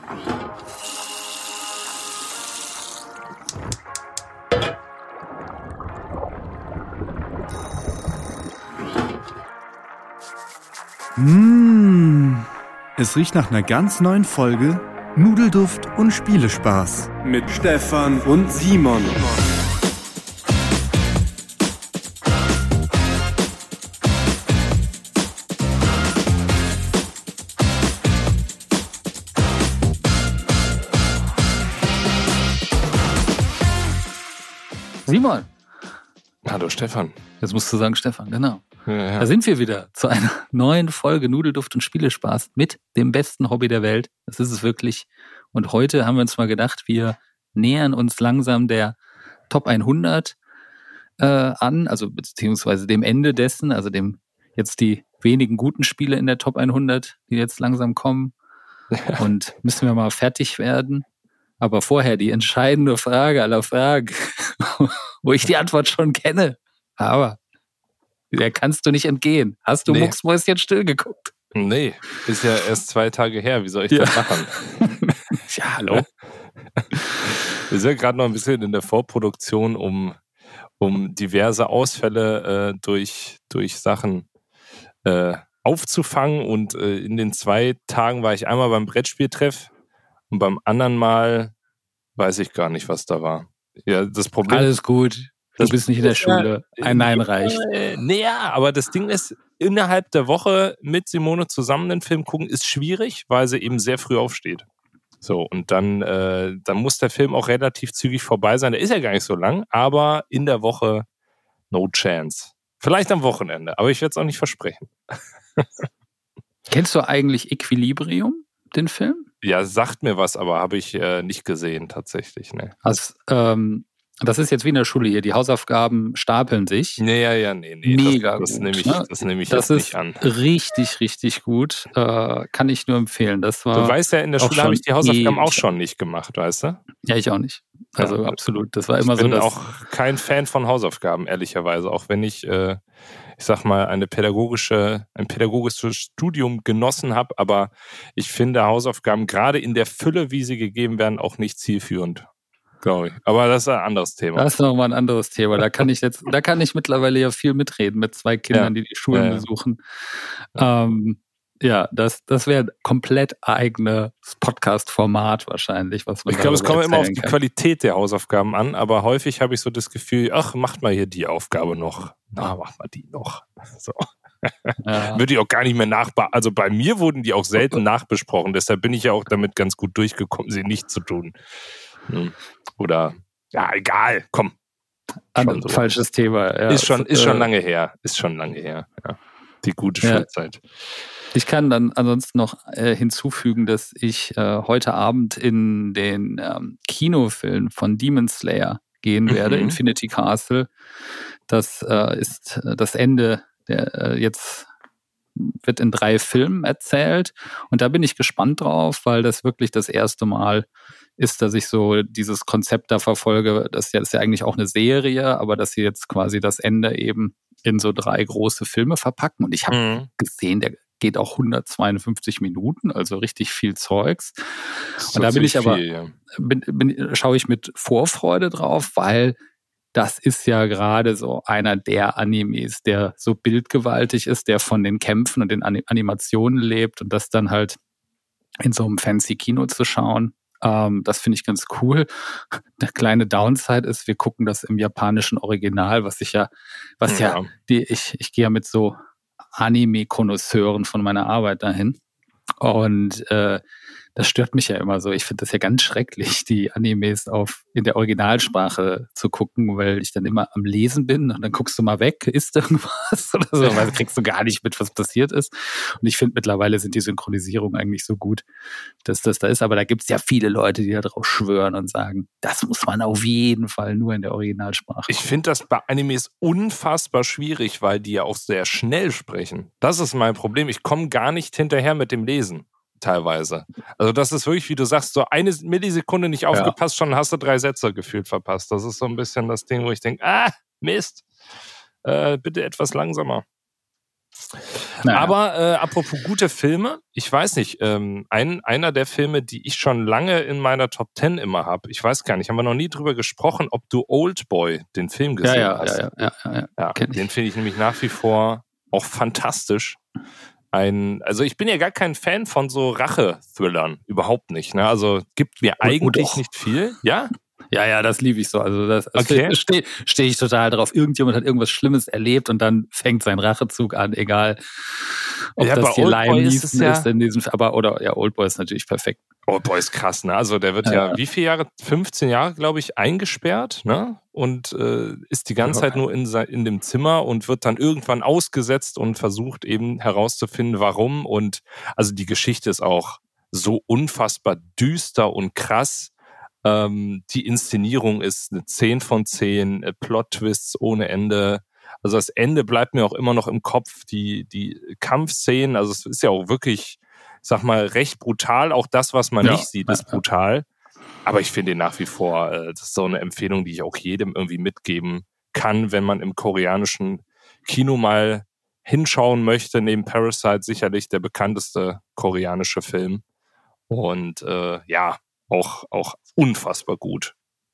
Es riecht nach einer ganz neuen Folge Nudelduft und Spielespaß. Mit Stefan und Simon. Simon. Hallo Stefan. Jetzt musst du sagen Stefan, genau. Ja. Da sind wir wieder zu einer neuen Folge Nudelduft und Spielespaß mit dem besten Hobby der Welt. Das ist es wirklich. Und heute haben wir uns mal gedacht, wir nähern uns langsam der Top 100 an, also beziehungsweise dem Ende dessen, also dem jetzt die wenigen guten Spiele in der Top 100, die jetzt langsam kommen. Und müssen wir mal fertig werden. Aber vorher die entscheidende Frage aller Fragen, wo ich die Antwort schon kenne. Aber der kannst du nicht entgehen. Hast du Mucksmäuschen still geguckt? Nee, ist ja erst 2 Tage her. Wie soll ich das machen? Ja, hallo. Wir sind gerade noch ein bisschen in der Vorproduktion, um diverse Ausfälle durch Sachen aufzufangen. Und in den 2 Tagen war ich einmal beim Brettspieltreff und beim anderen Mal weiß ich gar nicht, was da war. Ja, das Problem. Alles gut. Du bist nicht in der Schule. Ein Nein reicht. Naja, aber das Ding ist, innerhalb der Woche mit Simone zusammen den Film gucken, ist schwierig, weil sie eben sehr früh aufsteht. So, und dann muss der Film auch relativ zügig vorbei sein. Der ist ja gar nicht so lang, aber in der Woche no chance. Vielleicht am Wochenende, aber ich werde es auch nicht versprechen. Kennst du eigentlich Equilibrium, den Film? Ja, sagt mir was, aber habe ich nicht gesehen tatsächlich. Ne. Also, das ist jetzt wie in der Schule hier. Die Hausaufgaben stapeln sich. Nee. Mega das gut. nehme ich Das jetzt nicht an. Richtig, richtig gut. Kann ich nur empfehlen. Das war. Du weißt ja, in der Schule habe ich die Hausaufgaben auch schon nicht gemacht, weißt du? Ja, ich auch nicht. Also absolut. Das war immer so. Ich bin auch kein Fan von Hausaufgaben, ehrlicherweise. Auch wenn ich sag mal, ein pädagogisches Studium genossen habe. Aber ich finde Hausaufgaben gerade in der Fülle, wie sie gegeben werden, auch nicht zielführend. Glaube ich. Aber das ist ein anderes Thema. Das ist nochmal ein anderes Thema. Da kann ich mittlerweile ja viel mitreden mit 2 Kindern, die Schulen besuchen. Das wäre ein komplett eigenes Podcast-Format wahrscheinlich. Was man ich glaube, es kommt immer auf die Qualität der Hausaufgaben an, aber häufig habe ich so das Gefühl, ach, macht mal hier die Aufgabe noch. Na, macht mal die noch. So. Ja. Würde ich auch gar nicht mehr also bei mir wurden die auch selten nachbesprochen, deshalb bin ich ja auch damit ganz gut durchgekommen, sie nicht zu tun. Oder, ja, egal, komm. So. Falsches Thema. Ja, ist schon lange her. Ja. Die gute Schulzeit. Ich kann dann ansonsten noch hinzufügen, dass ich heute Abend in den Kinofilm von Demon Slayer gehen werde, Infinity Castle. Das ist das Ende, jetzt wird in 3 Filmen erzählt. Und da bin ich gespannt drauf, weil das wirklich das erste Mal ist, dass ich so dieses Konzept da verfolge. Das ist ja eigentlich auch eine Serie, aber dass sie jetzt quasi das Ende eben in so 3 große Filme verpacken. Und ich habe gesehen, der geht auch 152 Minuten, also richtig viel Zeugs. Und da bin ich aber, schaue ich mit Vorfreude drauf, weil das ist ja gerade so einer der Animes, der so bildgewaltig ist, der von den Kämpfen und den Animationen lebt und das dann halt in so einem fancy Kino zu schauen. Das finde ich ganz cool. Der kleine Downside ist, wir gucken das im japanischen Original, ich gehe ja mit so Anime-Konnoisseuren von meiner Arbeit dahin. Und das stört mich ja immer so. Ich finde das ja ganz schrecklich, die Animes in der Originalsprache zu gucken, weil ich dann immer am Lesen bin und dann guckst du mal weg, ist irgendwas oder so, weil kriegst du gar nicht mit, was passiert ist. Und ich finde, mittlerweile sind die Synchronisierungen eigentlich so gut, dass das da ist. Aber da gibt es ja viele Leute, die da drauf schwören und sagen, das muss man auf jeden Fall nur in der Originalsprache. Ich finde das bei Animes unfassbar schwierig, weil die ja auch sehr schnell sprechen. Das ist mein Problem. Ich komme gar nicht hinterher mit dem Lesen. Teilweise. Also das ist wirklich, wie du sagst, so 1 Millisekunde nicht aufgepasst, schon hast du 3 Sätze gefühlt verpasst. Das ist so ein bisschen das Ding, wo ich denke, Mist, bitte etwas langsamer. Naja. Aber apropos gute Filme, ich weiß nicht, einer der Filme, die ich schon lange in meiner Top 10 immer habe, ich weiß gar nicht, haben wir noch nie drüber gesprochen, ob du Oldboy, den Film gesehen hast. Ja, den finde ich nämlich nach wie vor auch fantastisch. Also ich bin ja gar kein Fan von so Rache-Thrillern, überhaupt nicht. Ne? Also gibt mir eigentlich nicht viel, ja? Ja, das liebe ich so. Also das stehe ich total drauf. Irgendjemand hat irgendwas Schlimmes erlebt und dann fängt sein Rachezug an, egal ob das hier Liam Neeson ist in diesem Oldboy ist natürlich perfekt. Oldboy ist krass, ne? Also der wird ja wie viele Jahre? 15 Jahre, glaube ich, eingesperrt, ne? Und ist die ganze Zeit nur in dem Zimmer und wird dann irgendwann ausgesetzt und versucht eben herauszufinden, warum. Und also die Geschichte ist auch so unfassbar düster und krass. Die Inszenierung ist eine 10 von 10, Plot-Twists ohne Ende. Also das Ende bleibt mir auch immer noch im Kopf. Die Kampfszenen, also es ist ja auch wirklich, sag mal, recht brutal. Auch das, was man nicht sieht, ist brutal. Aber ich finde ihn nach wie vor, das ist so eine Empfehlung, die ich auch jedem irgendwie mitgeben kann, wenn man im koreanischen Kino mal hinschauen möchte. Neben Parasite sicherlich der bekannteste koreanische Film. Und auch unfassbar gut.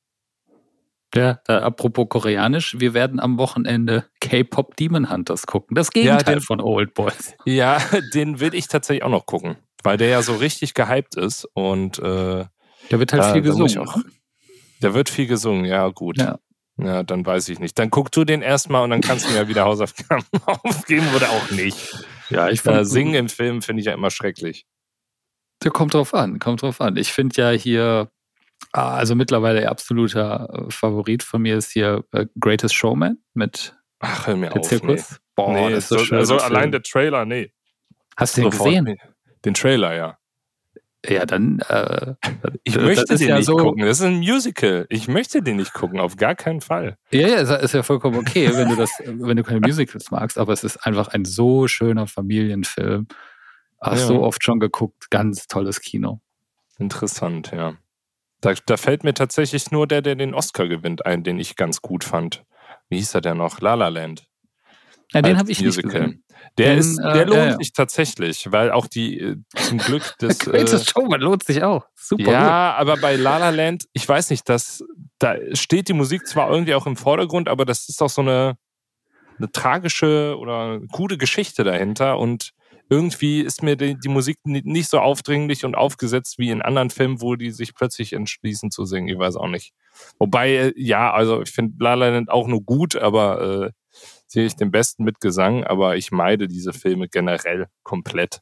Ja, apropos koreanisch, wir werden am Wochenende K-Pop Demon Hunters gucken. Das Gegenteil von Oldboys. Ja, den will ich tatsächlich auch noch gucken, weil der ja so richtig gehypt ist und der wird halt viel gesungen. Der wird viel gesungen, ja gut. Ja, dann weiß ich nicht. Dann guck du den erstmal und dann kannst du mir ja wieder Hausaufgaben aufgeben oder auch nicht. Ja, ich singen im Film finde ich ja immer schrecklich. Der kommt drauf an. Ich finde ja hier, also mittlerweile der absoluter Favorit von mir ist hier Greatest Showman mit hör mir der auf, Zirkus. Nee. Boah, das ist so schön. Also allein der Trailer, nee. Hast du den gesehen? Den Trailer, ja. Ja, dann ich möchte den nicht gucken. Das ist ein Musical. Ich möchte den nicht gucken, auf gar keinen Fall. Ja, ist ja vollkommen okay, wenn du keine Musicals magst, aber es ist einfach ein so schöner Familienfilm. So oft schon geguckt, ganz tolles Kino. Interessant, ja. Da fällt mir tatsächlich nur der den Oscar gewinnt, ein, den ich ganz gut fand. Wie hieß er denn noch? La La Land. Ja, den habe ich nicht gesehen. Der lohnt sich tatsächlich, weil auch zum Glück das Greatest Showman lohnt sich auch. Super. Ja, gut. Aber bei La La Land, ich weiß nicht, da steht die Musik zwar irgendwie auch im Vordergrund, aber das ist auch so eine tragische oder gute Geschichte dahinter und irgendwie ist mir die Musik nicht so aufdringlich und aufgesetzt wie in anderen Filmen, wo die sich plötzlich entschließen zu singen. Ich weiß auch nicht. Wobei, also ich finde La La Land auch nur gut, aber sehe ich den besten mit Gesang, aber ich meide diese Filme generell komplett.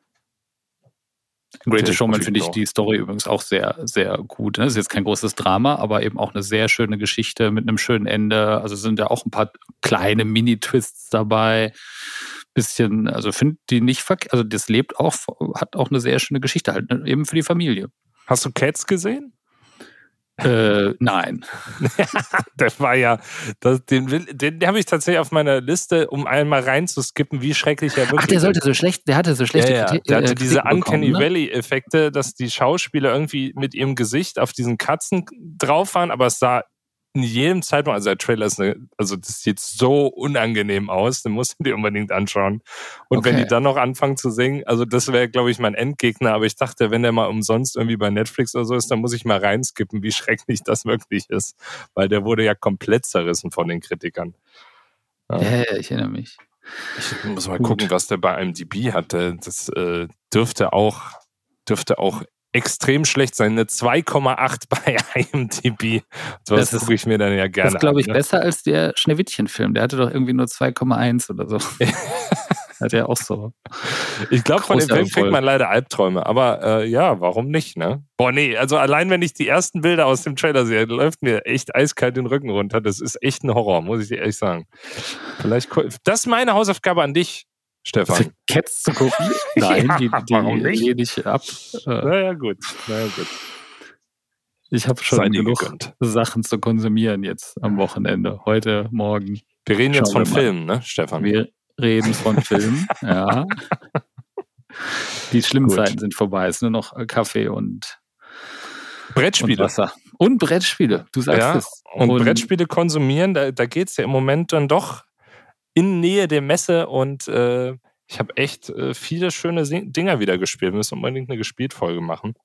Greatest Showman finde ich die Story übrigens auch sehr, sehr gut. Das ist jetzt kein großes Drama, aber eben auch eine sehr schöne Geschichte mit einem schönen Ende. Also sind ja auch ein paar kleine Mini-Twists dabei. Bisschen, also finde die nicht also das hat auch eine sehr schöne Geschichte halt, eben für die Familie. Hast du Cats gesehen? Nein. Der war ja, den habe ich tatsächlich auf meiner Liste, um einmal reinzuskippen, wie schrecklich er wirklich ist. Der hatte so schlechte Kritik. Der hatte diese Uncanny Valley-Effekte, dass die Schauspieler irgendwie mit ihrem Gesicht auf diesen Katzen drauf waren, aber es sah in jedem Zeitpunkt, also der Trailer das sieht so unangenehm aus, den musst du dir unbedingt anschauen. Und wenn die dann noch anfangen zu singen, also das wäre, glaube ich, mein Endgegner, aber ich dachte, wenn der mal umsonst irgendwie bei Netflix oder so ist, dann muss ich mal reinskippen, wie schrecklich das wirklich ist. Weil der wurde ja komplett zerrissen von den Kritikern. Ja, ich erinnere mich. Ich muss mal gucken, was der bei IMDb hatte. Das dürfte auch extrem schlecht sein. Eine 2,8 bei IMDb. Das gucke ich mir dann ja gerne an. Das ist, glaube ich, besser als der Schneewittchen-Film. Der hatte doch irgendwie nur 2,1 oder so. Hat er auch so. Ich glaube, von dem Film kriegt man leider Albträume. Aber warum nicht, ne? Boah, nee, also allein wenn ich die ersten Bilder aus dem Trailer sehe, läuft mir echt eiskalt den Rücken runter. Das ist echt ein Horror, muss ich dir ehrlich sagen. Das ist meine Hausaufgabe an dich, Stefan. Cats zu gucken? Nein, die lehne ich ab. Naja, gut. Ich habe schon genug Sachen zu konsumieren jetzt am Wochenende. Heute, morgen. Wir reden jetzt von Filmen, ne, Stefan? Wir reden von Filmen, ja. Die schlimmen Zeiten sind vorbei. Es ist nur noch Kaffee und Brettspiele. Und Wasser. Und Brettspiele, du sagst es. Und Brettspiele konsumieren, da geht es ja im Moment dann doch in Nähe der Messe und ich habe echt viele schöne Dinger wieder gespielt. Wir müssen unbedingt eine Gespielt-Folge machen.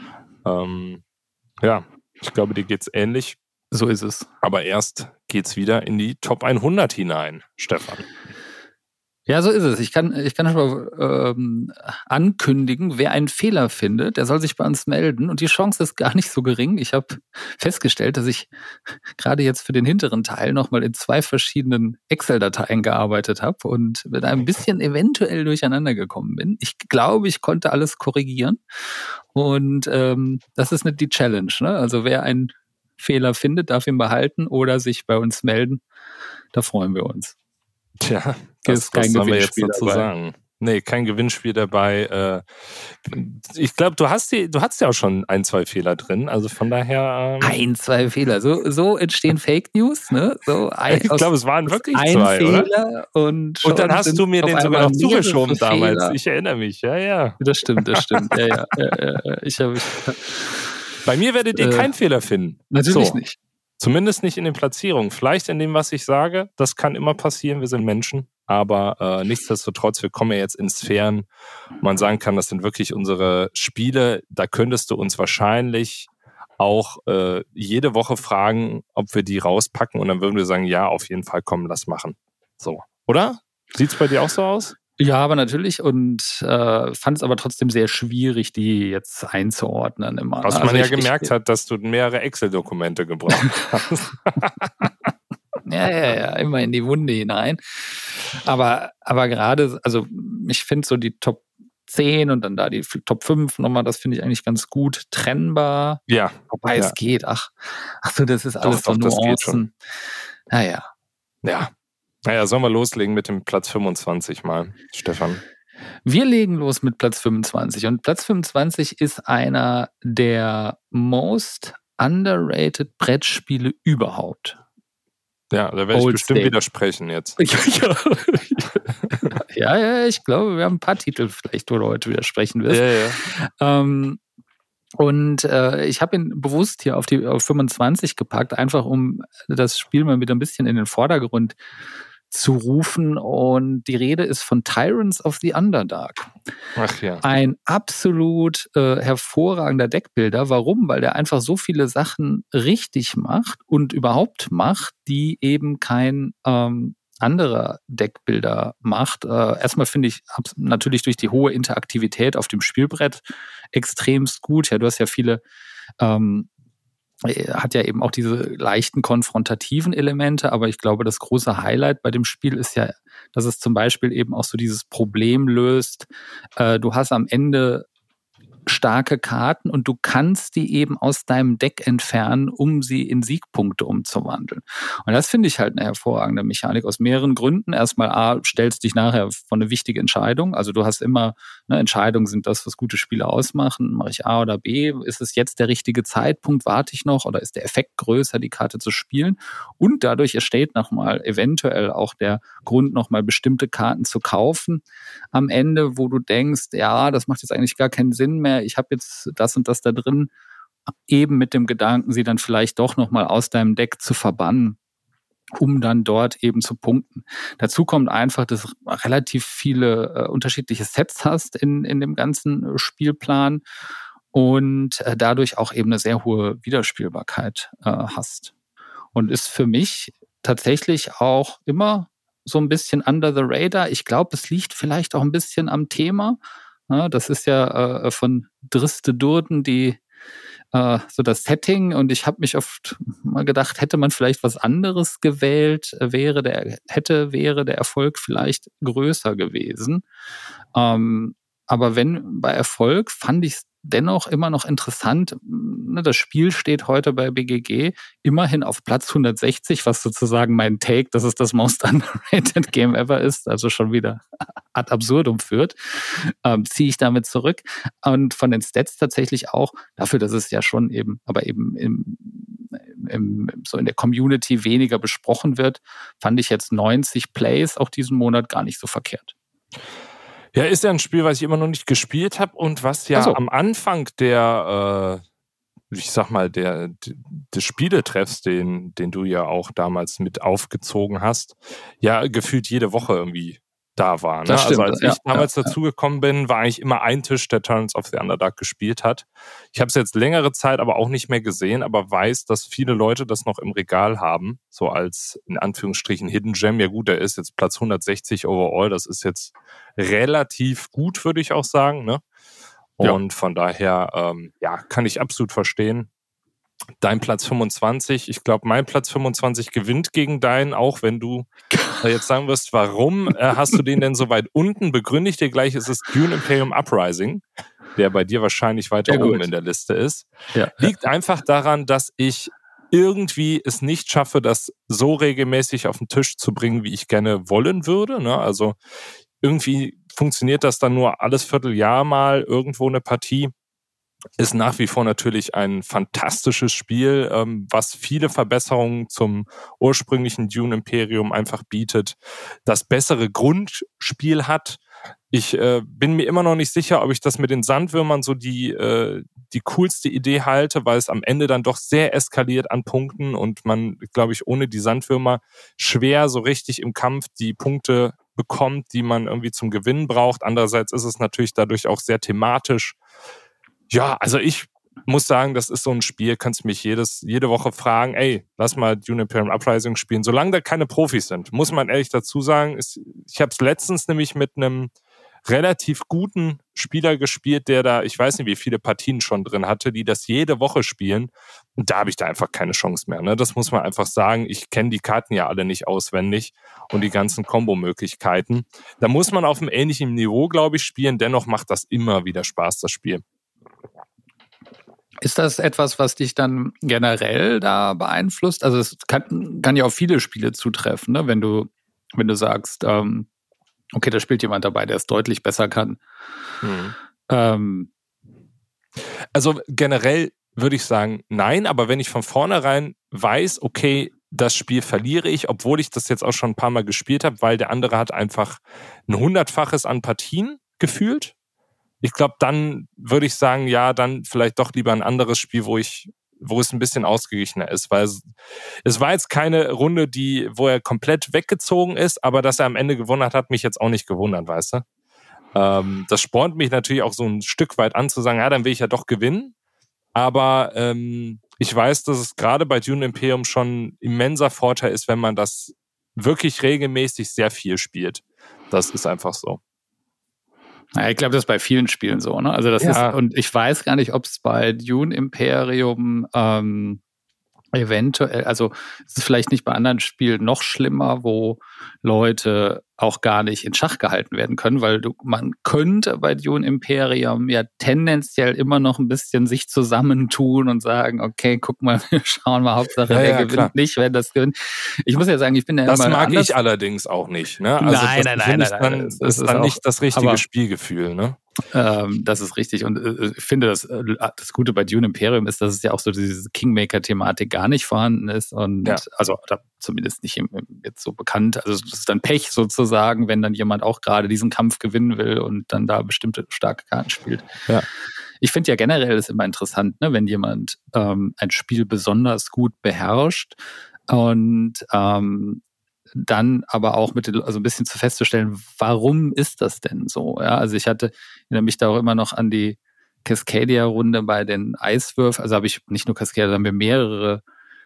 Ja, ich glaube, dir geht's ähnlich. So ist es. Aber erst geht's wieder in die Top 100 hinein, Stefan. Ja, so ist es. Ich kann schon mal ankündigen, wer einen Fehler findet, der soll sich bei uns melden. Und die Chance ist gar nicht so gering. Ich habe festgestellt, dass ich gerade jetzt für den hinteren Teil nochmal in 2 verschiedenen Excel-Dateien gearbeitet habe und mit ein bisschen eventuell durcheinander gekommen bin. Ich glaube, ich konnte alles korrigieren. Und das ist nicht die Challenge, ne? Also wer einen Fehler findet, darf ihn behalten oder sich bei uns melden. Da freuen wir uns. Tja, das ist kein sollen wir Gewinnspiel jetzt dazu dabei. sagen. Nee, kein Gewinnspiel dabei. Ich glaube, du hast ja auch schon 1, 2 Fehler drin. Also von daher. 1, 2 Fehler. So entstehen Fake News, ne? Ich glaube, es waren wirklich ein 2, Fehler oder? Und dann hast du mir den sogar noch zugeschoben damals. Fehler. Ich erinnere mich, ja. Das stimmt. Ja. Bei mir werdet ihr keinen Fehler finden. Natürlich nicht. Zumindest nicht in den Platzierungen. Vielleicht in dem, was ich sage. Das kann immer passieren. Wir sind Menschen. Aber nichtsdestotrotz, wir kommen ja jetzt in Sphären, wo man sagen kann, das sind wirklich unsere Spiele. Da könntest du uns wahrscheinlich auch jede Woche fragen, ob wir die rauspacken. Und dann würden wir sagen, ja, auf jeden Fall, komm, lass machen. So, oder? Sieht's bei dir auch so aus? Ja, aber natürlich und fand es aber trotzdem sehr schwierig, die jetzt einzuordnen immer. Was man gemerkt hat, dass du mehrere Excel-Dokumente gebraucht hast. Ja, immer in die Wunde hinein. Aber gerade, also ich finde so die Top 10 und dann da die Top 5 nochmal, das finde ich eigentlich ganz gut trennbar. Ja. Wobei es geht. Ach so, das ist alles so Nuancen. Naja. Ja. Naja, sollen wir loslegen mit dem Platz 25 mal, Stefan? Wir legen los mit Platz 25. Und Platz 25 ist einer der most underrated Brettspiele überhaupt. Ja, da werde ich bestimmt widersprechen jetzt. Ja, ich glaube, wir haben ein paar Titel vielleicht, wo du heute widersprechen wirst. Ja. Und ich habe ihn bewusst hier auf 25 gepackt, einfach um das Spiel mal wieder ein bisschen in den Vordergrund zu rufen. Und die Rede ist von Tyrants of the Underdark. Ach ja. Ein absolut hervorragender Deckbuilder. Warum? Weil der einfach so viele Sachen richtig macht und überhaupt macht, die eben kein anderer Deckbuilder macht. Erstmal finde ich natürlich durch die hohe Interaktivität auf dem Spielbrett extremst gut. Ja, du hast ja viele hat ja eben auch diese leichten konfrontativen Elemente, aber ich glaube, das große Highlight bei dem Spiel ist ja, dass es zum Beispiel eben auch so dieses Problem löst. Du hast am Ende starke Karten und du kannst die eben aus deinem Deck entfernen, um sie in Siegpunkte umzuwandeln. Und das finde ich halt eine hervorragende Mechanik aus mehreren Gründen. Erstmal A, stellst dich nachher vor eine wichtige Entscheidung. Also du hast immer, Entscheidungen sind das, was gute Spiele ausmachen. Mache ich A oder B? Ist es jetzt der richtige Zeitpunkt? Warte ich noch? Oder ist der Effekt größer, die Karte zu spielen? Und dadurch entsteht nochmal eventuell auch der Grund, nochmal bestimmte Karten zu kaufen am Ende, wo du denkst, ja, das macht jetzt eigentlich gar keinen Sinn mehr. Ich habe jetzt das und das da drin, eben mit dem Gedanken, sie dann vielleicht doch nochmal aus deinem Deck zu verbannen, um dann dort eben zu punkten. Dazu kommt einfach, dass du relativ viele unterschiedliche Sets hast in dem ganzen Spielplan und dadurch auch eben eine sehr hohe Wiederspielbarkeit hast. Und ist für mich tatsächlich auch immer so ein bisschen under the radar. Ich glaube, es liegt vielleicht auch ein bisschen am Thema. Ja, das ist ja von Driste Durden so das Setting, und ich habe mich oft mal gedacht, hätte man vielleicht was anderes gewählt, wäre der Erfolg vielleicht größer gewesen. Aber bei Erfolg fand ich es dennoch immer noch interessant. Das Spiel steht heute bei BGG immerhin auf Platz 160, was sozusagen mein Take, dass es das most underrated Game ever ist, also schon wieder ad absurdum führt, ziehe ich damit zurück. Und von den Stats tatsächlich auch, dafür, dass es ja schon eben so in der Community weniger besprochen wird, fand ich jetzt 90 Plays auch diesen Monat gar nicht so verkehrt. Ja, ist ja ein Spiel, was ich immer noch nicht gespielt habe und was ja am Anfang der ich sag mal, des Spieletreffs, den du ja auch damals mit aufgezogen hast, ja gefühlt jede Woche irgendwie da war. Ne? Das stimmt, also als ich damals dazugekommen bin, war eigentlich immer ein Tisch, der Tyrants of the Underdark gespielt hat. Ich habe es jetzt längere Zeit aber auch nicht mehr gesehen, aber weiß, dass viele Leute das noch im Regal haben, so als in Anführungsstrichen Hidden Gem. Ja gut, der ist jetzt Platz 160 overall, das ist jetzt relativ gut, würde ich auch sagen. Ne? Und von daher, kann ich absolut verstehen. Dein Platz 25, ich glaube, mein Platz 25 gewinnt gegen deinen, auch wenn du jetzt sagen wirst, warum hast du den denn so weit unten? Begründe ich dir gleich, es ist Dune Imperium Uprising, der bei dir wahrscheinlich weiter oben in der Liste ist. Ja. Liegt einfach daran, dass ich irgendwie es nicht schaffe, das so regelmäßig auf den Tisch zu bringen, wie ich gerne wollen würde. Ne? Also irgendwie funktioniert das dann nur alles Vierteljahr mal irgendwo eine Partie. Ist nach wie vor natürlich ein fantastisches Spiel, was viele Verbesserungen zum ursprünglichen Dune Imperium einfach bietet, das bessere Grundspiel hat. Ich bin mir immer noch nicht sicher, ob ich das mit den Sandwürmern so die coolste Idee halte, weil es am Ende dann doch sehr eskaliert an Punkten und man, glaube ich, ohne die Sandwürmer schwer so richtig im Kampf die Punkte bekommt, die man irgendwie zum Gewinnen braucht. Andererseits ist es natürlich dadurch auch sehr thematisch. Ja, also ich muss sagen, das ist so ein Spiel, kannst mich jede Woche fragen, ey, lass mal Dune Imperium Uprising spielen, solange da keine Profis sind, muss man ehrlich dazu sagen. Ich habe es letztens nämlich mit einem relativ guten Spieler gespielt, der da, ich weiß nicht, wie viele Partien schon drin hatte, die das jede Woche spielen. Und da habe ich da einfach keine Chance mehr. Ne? Das muss man einfach sagen. Ich kenne die Karten ja alle nicht auswendig und die ganzen Kombo-Möglichkeiten. Da muss man auf einem ähnlichen Niveau, glaube ich, spielen. Dennoch macht das immer wieder Spaß, das Spiel. Ist das etwas, was dich dann generell da beeinflusst? Also es kann ja auf viele Spiele zutreffen, ne? Wenn du sagst, okay, da spielt jemand dabei, der es deutlich besser kann. Also generell würde ich sagen, nein, aber wenn ich von vornherein weiß, okay, das Spiel verliere ich, obwohl ich das jetzt auch schon ein paar Mal gespielt habe, weil der andere hat einfach ein 100-faches an Partien gefühlt. Ich glaube, dann würde ich sagen, ja, dann vielleicht doch lieber ein anderes Spiel, wo es ein bisschen ausgeglichener ist, weil es war jetzt keine Runde, wo er komplett weggezogen ist, aber dass er am Ende gewonnen hat mich jetzt auch nicht gewundert, weißt du? Das spornt mich natürlich auch so ein Stück weit an, zu sagen, ja, dann will ich ja doch gewinnen, aber ich weiß, dass es gerade bei Dune Imperium schon ein immenser Vorteil ist, wenn man das wirklich regelmäßig sehr viel spielt. Das ist einfach so. Ja, ich glaube, das ist bei vielen Spielen so, ne? Also das ist, und ich weiß gar nicht, ob es bei Dune Imperium eventuell, also es ist vielleicht nicht bei anderen Spielen noch schlimmer, wo Leute auch gar nicht in Schach gehalten werden können, weil man könnte bei Dune Imperium ja tendenziell immer noch ein bisschen sich zusammentun und sagen, okay, guck mal, wir schauen mal, Hauptsache wer gewinnt klar. Nicht, wer das gewinnt. Ich muss ja sagen, ich bin ja das immer mag anders. Ich allerdings auch nicht, ne? Also nein. Das ist dann nicht das richtige Spielgefühl, ne? Das ist richtig und ich finde, das Gute bei Dune Imperium ist, dass es ja auch so diese Kingmaker-Thematik gar nicht vorhanden ist und also oder zumindest nicht jetzt so bekannt. Also das ist dann Pech sozusagen, wenn dann jemand auch gerade diesen Kampf gewinnen will und dann da bestimmte starke Karten spielt. Ja. Ich finde ja generell ist immer interessant, ne, wenn jemand ein Spiel besonders gut beherrscht und dann aber auch also ein bisschen zu festzustellen, warum ist das denn so? Ja, also ich erinnere mich da auch immer noch an die Cascadia-Runde bei den Eiswürfen. Also habe ich nicht nur Cascadia, da haben wir mehrere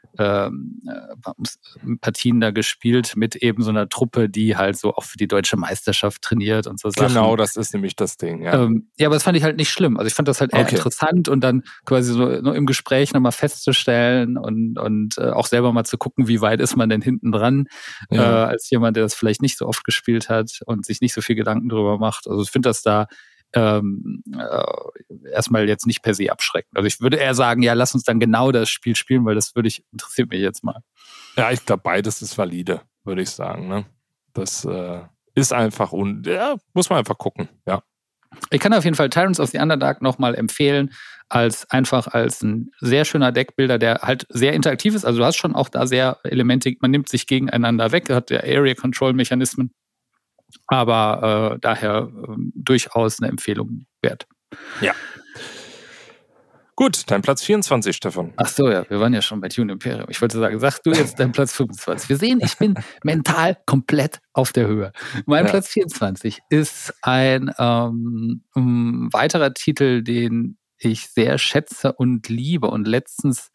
Partien da gespielt mit eben so einer Truppe, die halt so auch für die deutsche Meisterschaft trainiert und so Sachen. Genau, das ist nämlich das Ding, ja. Ja, aber das fand ich halt nicht schlimm. Also ich fand das halt eher interessant und dann quasi so nur im Gespräch nochmal festzustellen und auch selber mal zu gucken, wie weit ist man denn hinten dran, als jemand, der das vielleicht nicht so oft gespielt hat und sich nicht so viel Gedanken drüber macht. Also ich finde das da erstmal jetzt nicht per se abschreckend. Also ich würde eher sagen, ja, lass uns dann genau das Spiel spielen, weil das interessiert mich jetzt mal. Ja, ich glaube, beides ist valide, würde ich sagen. Ne? Das ist einfach muss man einfach gucken, ja. Ich kann auf jeden Fall Tyrants of the Underdark nochmal empfehlen, als ein sehr schöner Deckbuilder, der halt sehr interaktiv ist. Also du hast schon auch da sehr Elemente, man nimmt sich gegeneinander weg, hat ja Area-Control-Mechanismen. Aber daher durchaus eine Empfehlung wert. Ja. Gut, dein Platz 24, Stefan. Ach so, ja, wir waren ja schon bei Dune Imperium. Ich wollte sagen, sag du jetzt deinen Platz 25. Wir sehen, ich bin mental komplett auf der Höhe. Mein Platz 24 ist ein weiterer Titel, den ich sehr schätze und liebe und letztens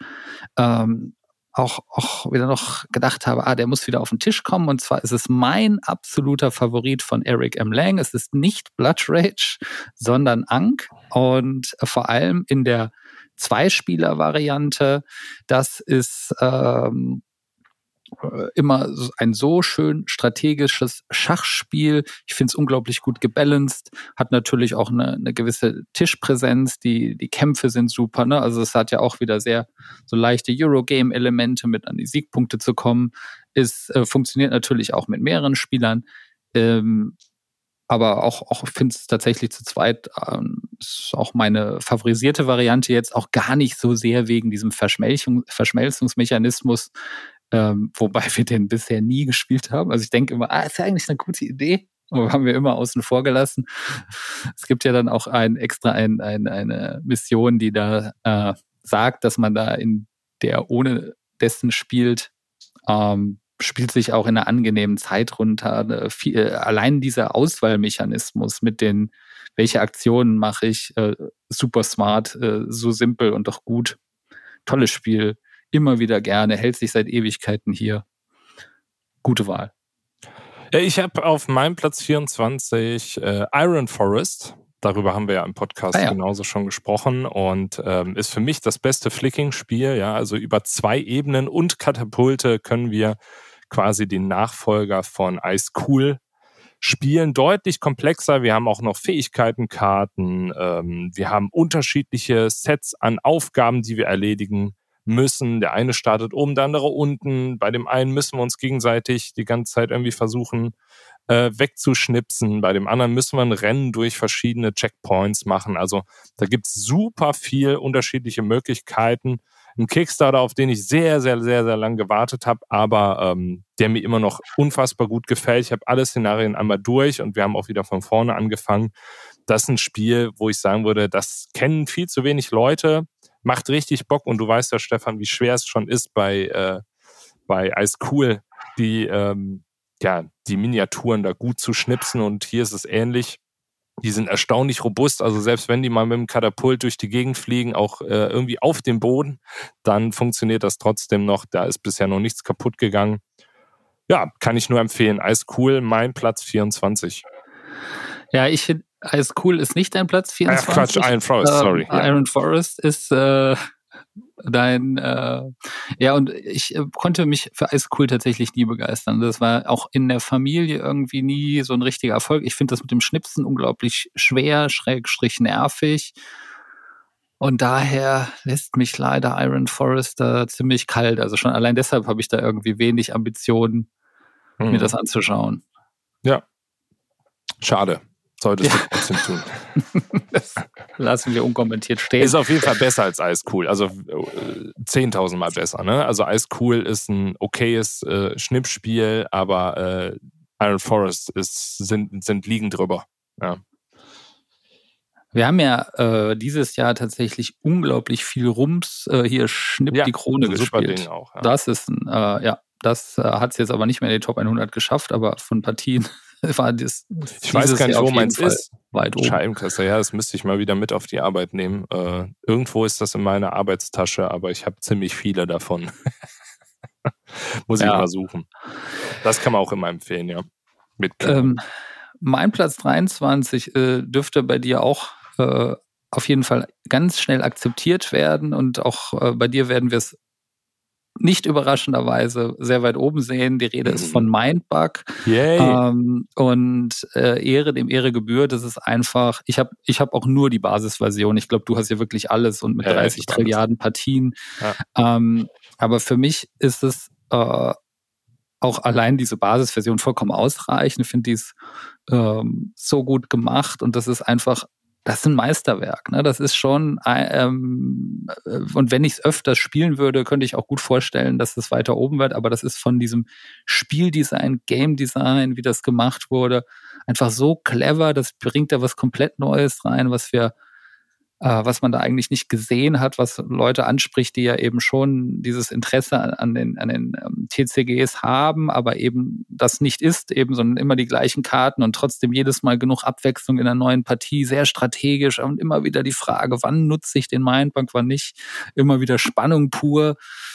auch wieder noch gedacht habe, der muss wieder auf den Tisch kommen. Und zwar ist es mein absoluter Favorit von Eric M. Lang. Es ist nicht Blood Rage, sondern Ankh. Und vor allem in der Zwei-Spieler-Variante, das ist immer ein so schön strategisches Schachspiel. Ich finde es unglaublich gut gebalanced, hat natürlich auch eine gewisse Tischpräsenz, die Kämpfe sind super, ne? Also es hat ja auch wieder sehr so leichte Eurogame-Elemente, mit an die Siegpunkte zu kommen. Es funktioniert natürlich auch mit mehreren Spielern, aber auch finde es tatsächlich zu zweit ist auch meine favorisierte Variante, jetzt auch gar nicht so sehr wegen diesem Verschmelzungsmechanismus, wobei wir den bisher nie gespielt haben. Also ich denke immer, ist ja eigentlich eine gute Idee, aber haben wir immer außen vor gelassen. Es gibt ja dann auch eine Mission, die da sagt, dass man da in der ohne dessen spielt, spielt sich auch in einer angenehmen Zeit runter. Allein dieser Auswahlmechanismus mit den, welche Aktionen mache ich, super smart, so simpel und doch gut. Tolles Spiel. Immer wieder gerne, hält sich seit Ewigkeiten hier. Gute Wahl. Ich habe auf meinem Platz 24 Iron Forest. Darüber haben wir ja im Podcast genauso schon gesprochen und ist für mich das beste Flicking-Spiel. Ja, also über 2 Ebenen und Katapulte können wir quasi den Nachfolger von Ice Cool spielen. Deutlich komplexer. Wir haben auch noch Fähigkeitenkarten. Wir haben unterschiedliche Sets an Aufgaben, die wir erledigen müssen. Der eine startet oben, der andere unten. Bei dem einen müssen wir uns gegenseitig die ganze Zeit irgendwie versuchen wegzuschnipsen. Bei dem anderen müssen wir ein Rennen durch verschiedene Checkpoints machen. Also da gibt's super viel unterschiedliche Möglichkeiten. Ein Kickstarter, auf den ich sehr, sehr, sehr, sehr lang gewartet habe, aber der mir immer noch unfassbar gut gefällt. Ich habe alle Szenarien einmal durch und wir haben auch wieder von vorne angefangen. Das ist ein Spiel, wo ich sagen würde, das kennen viel zu wenig Leute. Macht richtig Bock und du weißt ja, Stefan, wie schwer es schon ist bei Ice Cool, die Miniaturen da gut zu schnipsen und hier ist es ähnlich. Die sind erstaunlich robust, also selbst wenn die mal mit dem Katapult durch die Gegend fliegen, auch irgendwie auf dem Boden, dann funktioniert das trotzdem noch. Da ist bisher noch nichts kaputt gegangen. Ja, kann ich nur empfehlen. Ice Cool, mein Platz 24. Ja, ich finde, Ice Cool ist nicht dein Platz 24. Quatsch, Iron Forest, sorry. Iron Forest ist dein, und ich konnte mich für Ice Cool tatsächlich nie begeistern. Das war auch in der Familie irgendwie nie so ein richtiger Erfolg. Ich finde das mit dem Schnipsen unglaublich schwer, / nervig. Und daher lässt mich leider Iron Forest ziemlich kalt. Also schon allein deshalb habe ich da irgendwie wenig Ambitionen, mir das anzuschauen. Ja, schade. Solltest du trotzdem tun. Das lassen wir unkommentiert stehen. Ist auf jeden Fall besser als Ice Cool. Also 10.000 Mal besser. Ne? Also Ice Cool ist ein okayes Schnippspiel, aber Iron Forest sind liegen drüber. Ja. Wir haben ja dieses Jahr tatsächlich unglaublich viel Rums hier Schnipp die Krone gespielt. Super Ding auch. Ja. Das ist das hat es jetzt aber nicht mehr in die Top 100 geschafft, aber von Partien war das. Ich weiß gar nicht, wo meins ist. Weit oben. Scheibenkleister, ja, das müsste ich mal wieder mit auf die Arbeit nehmen. Irgendwo ist das in meiner Arbeitstasche, aber ich habe ziemlich viele davon. Muss ich mal suchen. Das kann man auch immer empfehlen, ja. Mein Platz 23 dürfte bei dir auch auf jeden Fall ganz schnell akzeptiert werden und auch bei dir werden wir es nicht überraschenderweise sehr weit oben sehen. Die Rede ist von Mindbug. Und Ehre dem Ehre gebührt. Das ist einfach, ich hab auch nur die Basisversion. Ich glaube, du hast ja wirklich alles und mit 30 Trilliarden Partien. Ja. Aber für mich ist es auch allein diese Basisversion vollkommen ausreichend. Ich finde, die ist so gut gemacht und das ist einfach, das ist ein Meisterwerk. Ne? Das ist schon, und wenn ich es öfters spielen würde, könnte ich auch gut vorstellen, dass es weiter oben wird. Aber das ist von diesem Spieldesign, Game Design, wie das gemacht wurde, einfach so clever. Das bringt da was komplett Neues rein, was wir was man da eigentlich nicht gesehen hat, was Leute anspricht, die ja eben schon dieses Interesse an den TCGs haben, aber eben das nicht ist, eben, sondern immer die gleichen Karten und trotzdem jedes Mal genug Abwechslung in einer neuen Partie, sehr strategisch und immer wieder die Frage, wann nutze ich den Mindbank, wann nicht, immer wieder Spannung pur.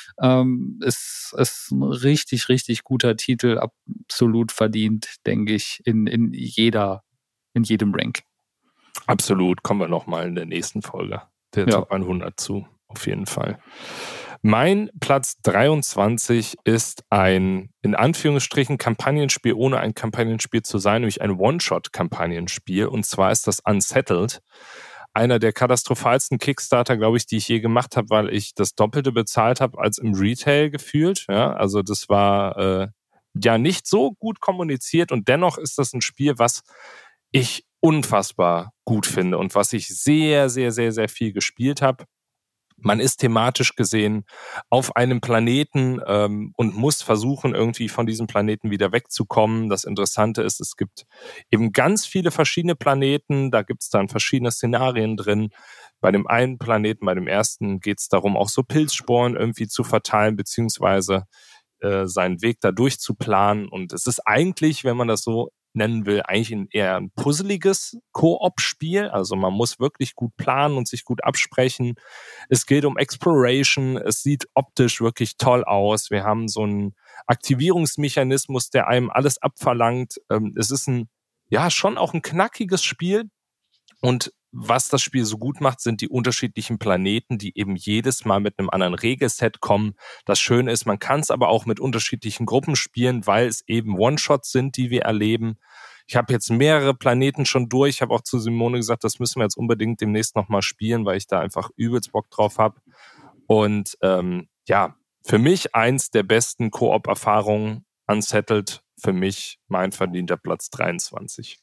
Ist ein richtig, richtig guter Titel, absolut verdient, denke ich, in jedem Rank. Absolut, kommen wir nochmal in der nächsten Folge der Top 100 zu, auf jeden Fall. Mein Platz 23 ist ein, in Anführungsstrichen, Kampagnenspiel, ohne ein Kampagnenspiel zu sein, nämlich ein One-Shot-Kampagnenspiel, und zwar ist das Unsettled. Einer der katastrophalsten Kickstarter, glaube ich, die ich je gemacht habe, weil ich das Doppelte bezahlt habe als im Retail gefühlt. Ja, also das war ja nicht so gut kommuniziert, und dennoch ist das ein Spiel, was ich unfassbar gut finde und was ich sehr, sehr, sehr, sehr viel gespielt habe. Man ist thematisch gesehen auf einem Planeten und muss versuchen, irgendwie von diesem Planeten wieder wegzukommen. Das Interessante ist, es gibt eben ganz viele verschiedene Planeten. Da gibt es dann verschiedene Szenarien drin. Bei dem einen Planeten, bei dem ersten, geht es darum, auch so Pilzsporen irgendwie zu verteilen, beziehungsweise seinen Weg da durchzuplanen. Und es ist eigentlich, wenn man das so nennen will, eigentlich eher ein puzzeliges Koop-Spiel. Also man muss wirklich gut planen und sich gut absprechen. Es geht um Exploration. Es sieht optisch wirklich toll aus. Wir haben so einen Aktivierungsmechanismus, der einem alles abverlangt. Es ist schon auch ein knackiges Spiel. Und was das Spiel so gut macht, sind die unterschiedlichen Planeten, die eben jedes Mal mit einem anderen Regelset kommen. Das Schöne ist, man kann es aber auch mit unterschiedlichen Gruppen spielen, weil es eben One-Shots sind, die wir erleben. Ich habe jetzt mehrere Planeten schon durch. Ich habe auch zu Simone gesagt, das müssen wir jetzt unbedingt demnächst nochmal spielen, weil ich da einfach übelst Bock drauf habe. Und für mich eins der besten Koop-Erfahrungen, Unsettled, für mich mein verdienter Platz 23.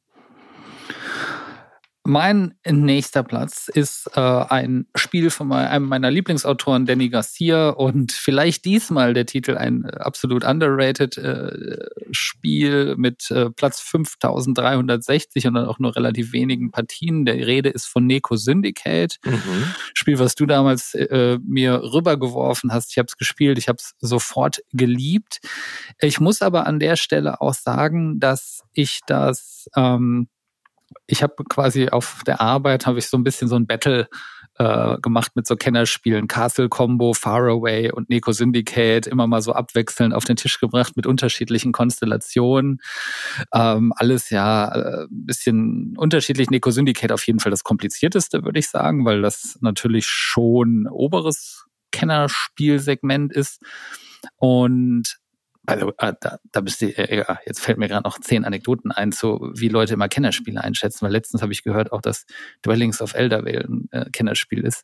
Mein nächster Platz ist ein Spiel von einem meiner Lieblingsautoren, Danny Garcia, und vielleicht diesmal der Titel ein absolut underrated Spiel mit Platz 5360 und dann auch nur relativ wenigen Partien. Der Rede ist von Neko Syndicate. Spiel, was du damals mir rübergeworfen hast. Ich habe es gespielt, ich habe es sofort geliebt. Ich muss aber an der Stelle auch sagen, dass ich das... ich habe quasi auf der Arbeit so ein bisschen so ein Battle gemacht mit so Kennerspielen, Castle Combo, Faraway und Neko Syndicate, immer mal so abwechselnd auf den Tisch gebracht mit unterschiedlichen Konstellationen. Alles ein bisschen unterschiedlich. Neko Syndicate auf jeden Fall das komplizierteste, würde ich sagen, weil das natürlich schon oberes Kennerspielsegment ist. Und also da bist du, jetzt fällt mir gerade noch 10 Anekdoten ein, so wie Leute immer Kennerspiele einschätzen, weil letztens habe ich gehört auch, dass Dwellings of Eldervale ein Kennerspiel ist.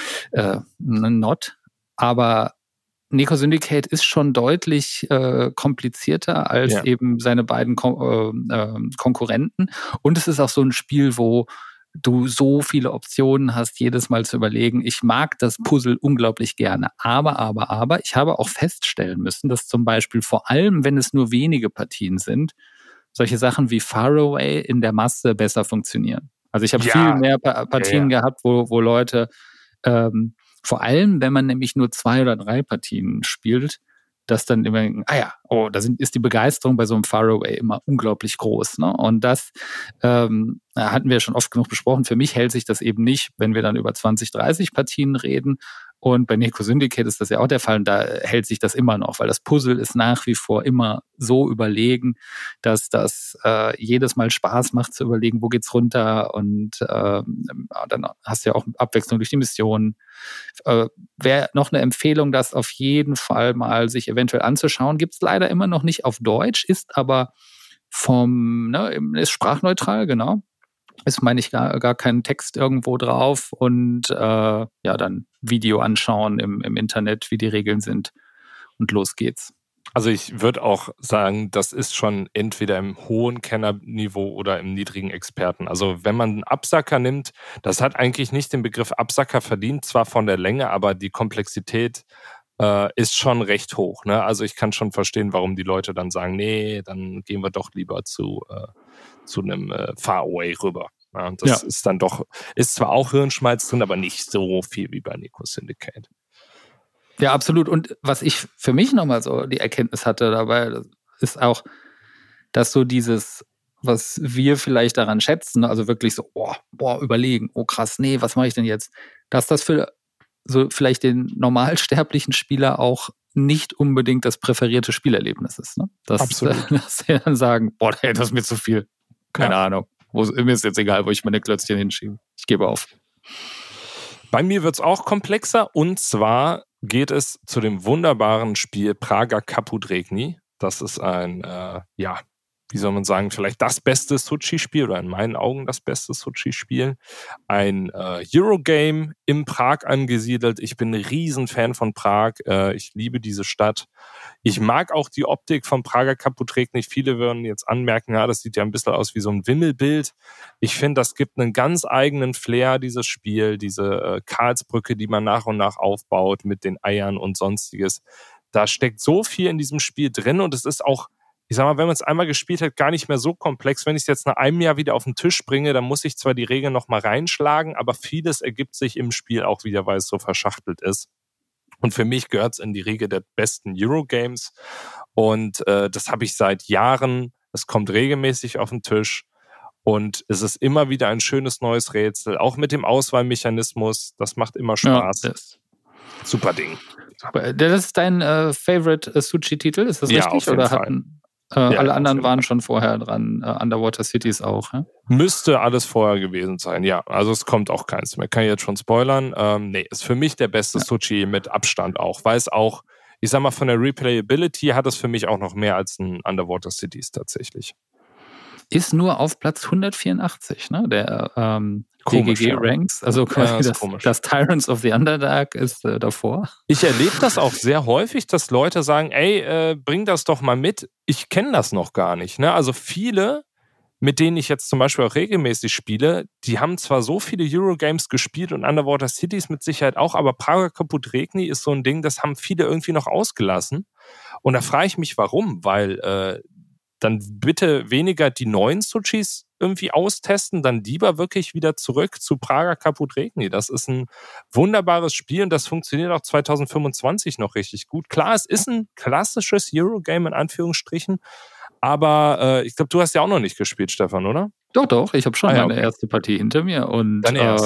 Aber Neko Syndicate ist schon deutlich komplizierter als eben seine beiden Konkurrenten. Und es ist auch so ein Spiel, wo du so viele Optionen hast, jedes Mal zu überlegen. Ich mag das Puzzle unglaublich gerne. Aber ich habe auch feststellen müssen, dass zum Beispiel vor allem, wenn es nur wenige Partien sind, solche Sachen wie Faraway in der Masse besser funktionieren. Also ich habe viel mehr Partien gehabt, wo Leute, vor allem, wenn man nämlich nur 2 oder 3 Partien spielt, dass dann immer, ist die Begeisterung bei so einem Faraway immer unglaublich groß. Ne? Und das hatten wir schon oft genug besprochen. Für mich hält sich das eben nicht, wenn wir dann über 20, 30 Partien reden. Und bei Neko Syndicate ist das ja auch der Fall. Und da hält sich das immer noch, weil das Puzzle ist nach wie vor immer so überlegen, dass das jedes Mal Spaß macht zu überlegen, wo geht's runter. Und dann hast du ja auch Abwechslung durch die Missionen. Wäre noch eine Empfehlung, das auf jeden Fall mal sich eventuell anzuschauen. Gibt's leider immer noch nicht auf Deutsch, ist aber ist sprachneutral, genau. Ist, meine ich, gar kein Text irgendwo drauf und dann Video anschauen im Internet, wie die Regeln sind und los geht's. Also ich würde auch sagen, das ist schon entweder im hohen Kennerniveau oder im niedrigen Experten. Also wenn man einen Absacker nimmt, das hat eigentlich nicht den Begriff Absacker verdient, zwar von der Länge, aber die Komplexität ist schon recht hoch. Ne? Also ich kann schon verstehen, warum die Leute dann sagen, nee, dann gehen wir doch lieber zu einem Faraway rüber. Ja, und das ist dann doch, ist zwar auch Hirnschmalz drin, aber nicht so viel wie bei Nico Syndicate. Ja, absolut. Und was ich für mich nochmal so die Erkenntnis hatte dabei, ist auch, dass so dieses, was wir vielleicht daran schätzen, also wirklich so, überlegen, krass, nee, was mache ich denn jetzt? Dass das für so vielleicht den normalsterblichen Spieler auch nicht unbedingt das präferierte Spielerlebnis ist. Ne? Absolut. Dass sie dann sagen, das ist mir zu viel. Keine Ahnung. Mir ist jetzt egal, wo ich meine Klötzchen hinschiebe. Ich gebe auf. Bei mir wird es auch komplexer, und zwar geht es zu dem wunderbaren Spiel Praga Caput Regni. Das ist ein, wie soll man sagen, vielleicht das beste Sushi-Spiel oder in meinen Augen das beste Sushi-Spiel. Ein Eurogame in Prag angesiedelt. Ich bin ein Riesenfan von Prag. Ich liebe diese Stadt. Ich mag auch die Optik von Prager Caput Regni. Viele würden jetzt anmerken, das sieht ja ein bisschen aus wie so ein Wimmelbild. Ich finde, das gibt einen ganz eigenen Flair, dieses Spiel. Diese Karlsbrücke, die man nach und nach aufbaut mit den Eiern und Sonstiges. Da steckt so viel in diesem Spiel drin, und es ist auch, ich sag mal, wenn man es einmal gespielt hat, gar nicht mehr so komplex. Wenn ich es jetzt nach einem Jahr wieder auf den Tisch bringe, dann muss ich zwar die Regeln nochmal reinschlagen, aber vieles ergibt sich im Spiel auch wieder, weil es so verschachtelt ist. Und für mich gehört es in die Riege der besten Eurogames. Und das habe ich seit Jahren. Es kommt regelmäßig auf den Tisch. Und es ist immer wieder ein schönes neues Rätsel. Auch mit dem Auswahlmechanismus. Das macht immer Spaß. Ja, super Ding. Das ist dein Favorite Sushi-Titel, ist das richtig? Ja, auf jeden Fall. Alle anderen waren schon vorher dran, Underwater Cities auch, ja? Müsste alles vorher gewesen sein, ja. Also es kommt auch keins mehr. Kann ich jetzt schon spoilern. Ist für mich der beste Sushi mit Abstand auch. Weil es auch, ich sag mal, von der Replayability hat es für mich auch noch mehr als ein Underwater Cities tatsächlich. Ist nur auf Platz 184, ne? Der DGG-Ranks. Also quasi das Tyrants of the Underdark ist davor. Ich erlebe das auch sehr häufig, dass Leute sagen, bring das doch mal mit. Ich kenne das noch gar nicht. Ne? Also viele, mit denen ich jetzt zum Beispiel auch regelmäßig spiele, die haben zwar so viele Eurogames gespielt und Underwater Cities mit Sicherheit auch, aber Praga Caput Regni ist so ein Ding, das haben viele irgendwie noch ausgelassen. Und da frage ich mich, warum, weil dann bitte weniger die neuen Sushis irgendwie austesten, dann lieber wirklich wieder zurück zu Praga Caput Regni. Das ist ein wunderbares Spiel, und das funktioniert auch 2025 noch richtig gut. Klar, es ist ein klassisches Eurogame in Anführungsstrichen, aber ich glaube, du hast ja auch noch nicht gespielt, Stefan, oder? Doch, ich habe schon meine erste Partie hinter mir und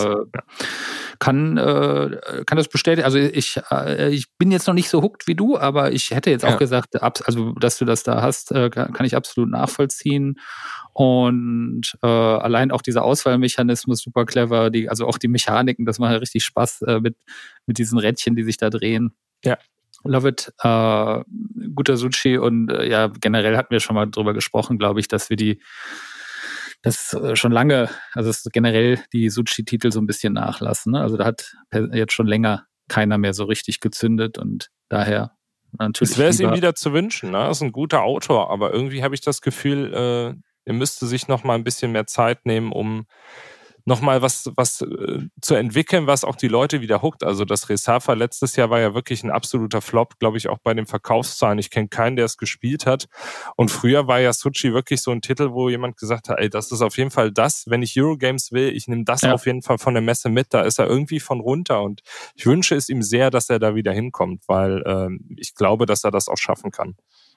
kann das bestätigen. Also ich bin jetzt noch nicht so hooked wie du, aber ich hätte jetzt auch gesagt, also dass du das da hast, kann ich absolut nachvollziehen. Und allein auch dieser Auswahlmechanismus super clever, also auch die Mechaniken, das macht ja richtig Spaß mit diesen Rädchen, die sich da drehen. Ja. Love it. Guter Sushi, und generell hatten wir schon mal drüber gesprochen, glaube ich, dass wir das schon lange, also dass generell die Sushi-Titel so ein bisschen nachlassen. Ne? Also da hat jetzt schon länger keiner mehr so richtig gezündet, und daher natürlich. Es wäre es ihm wieder zu wünschen, ne? Das ist ein guter Autor, aber irgendwie habe ich das Gefühl, er müsste sich noch mal ein bisschen mehr Zeit nehmen, um noch mal was zu entwickeln, was auch die Leute wieder hookt. Also das Resafa letztes Jahr war ja wirklich ein absoluter Flop, glaube ich, auch bei den Verkaufszahlen. Ich kenne keinen, der es gespielt hat. Und früher war ja Sushi wirklich so ein Titel, wo jemand gesagt hat, das ist auf jeden Fall das, wenn ich Eurogames will, ich nehme das auf jeden Fall von der Messe mit. Da ist er irgendwie von runter, und ich wünsche es ihm sehr, dass er da wieder hinkommt, weil ich glaube, dass er das auch schaffen kann.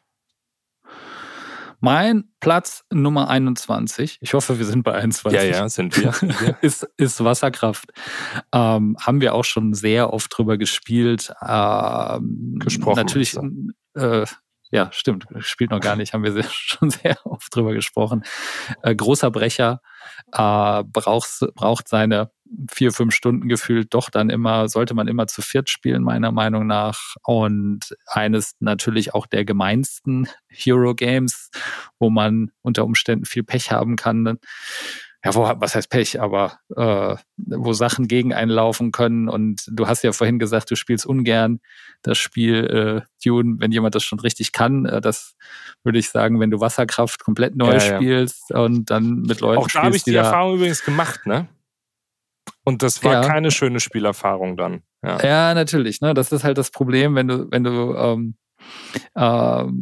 Mein Platz Nummer 21, ich hoffe, wir sind bei 21. Ja, sind wir. ist Wasserkraft. Haben wir auch schon sehr oft drüber gespielt. Gesprochen. Natürlich, stimmt, spielt noch gar nicht, haben wir schon sehr oft drüber gesprochen. Großer Brecher, braucht seine 4-5 Stunden gefühlt doch dann immer, sollte man immer zu viert spielen, meiner Meinung nach. Und eines natürlich auch der gemeinsten Eurogames, wo man unter Umständen viel Pech haben kann. Ja, was heißt Pech, aber wo Sachen gegen einen laufen können. Und du hast ja vorhin gesagt, du spielst ungern das Spiel Dune, wenn jemand das schon richtig kann. Das würde ich sagen, wenn du Wasserkraft komplett neu spielst und dann mit Leuten auch spielst. Auch da habe ich die Erfahrung übrigens gemacht, ne? Und das war keine schöne Spielerfahrung dann. Ja, natürlich. Ne? Das ist halt das Problem, wenn du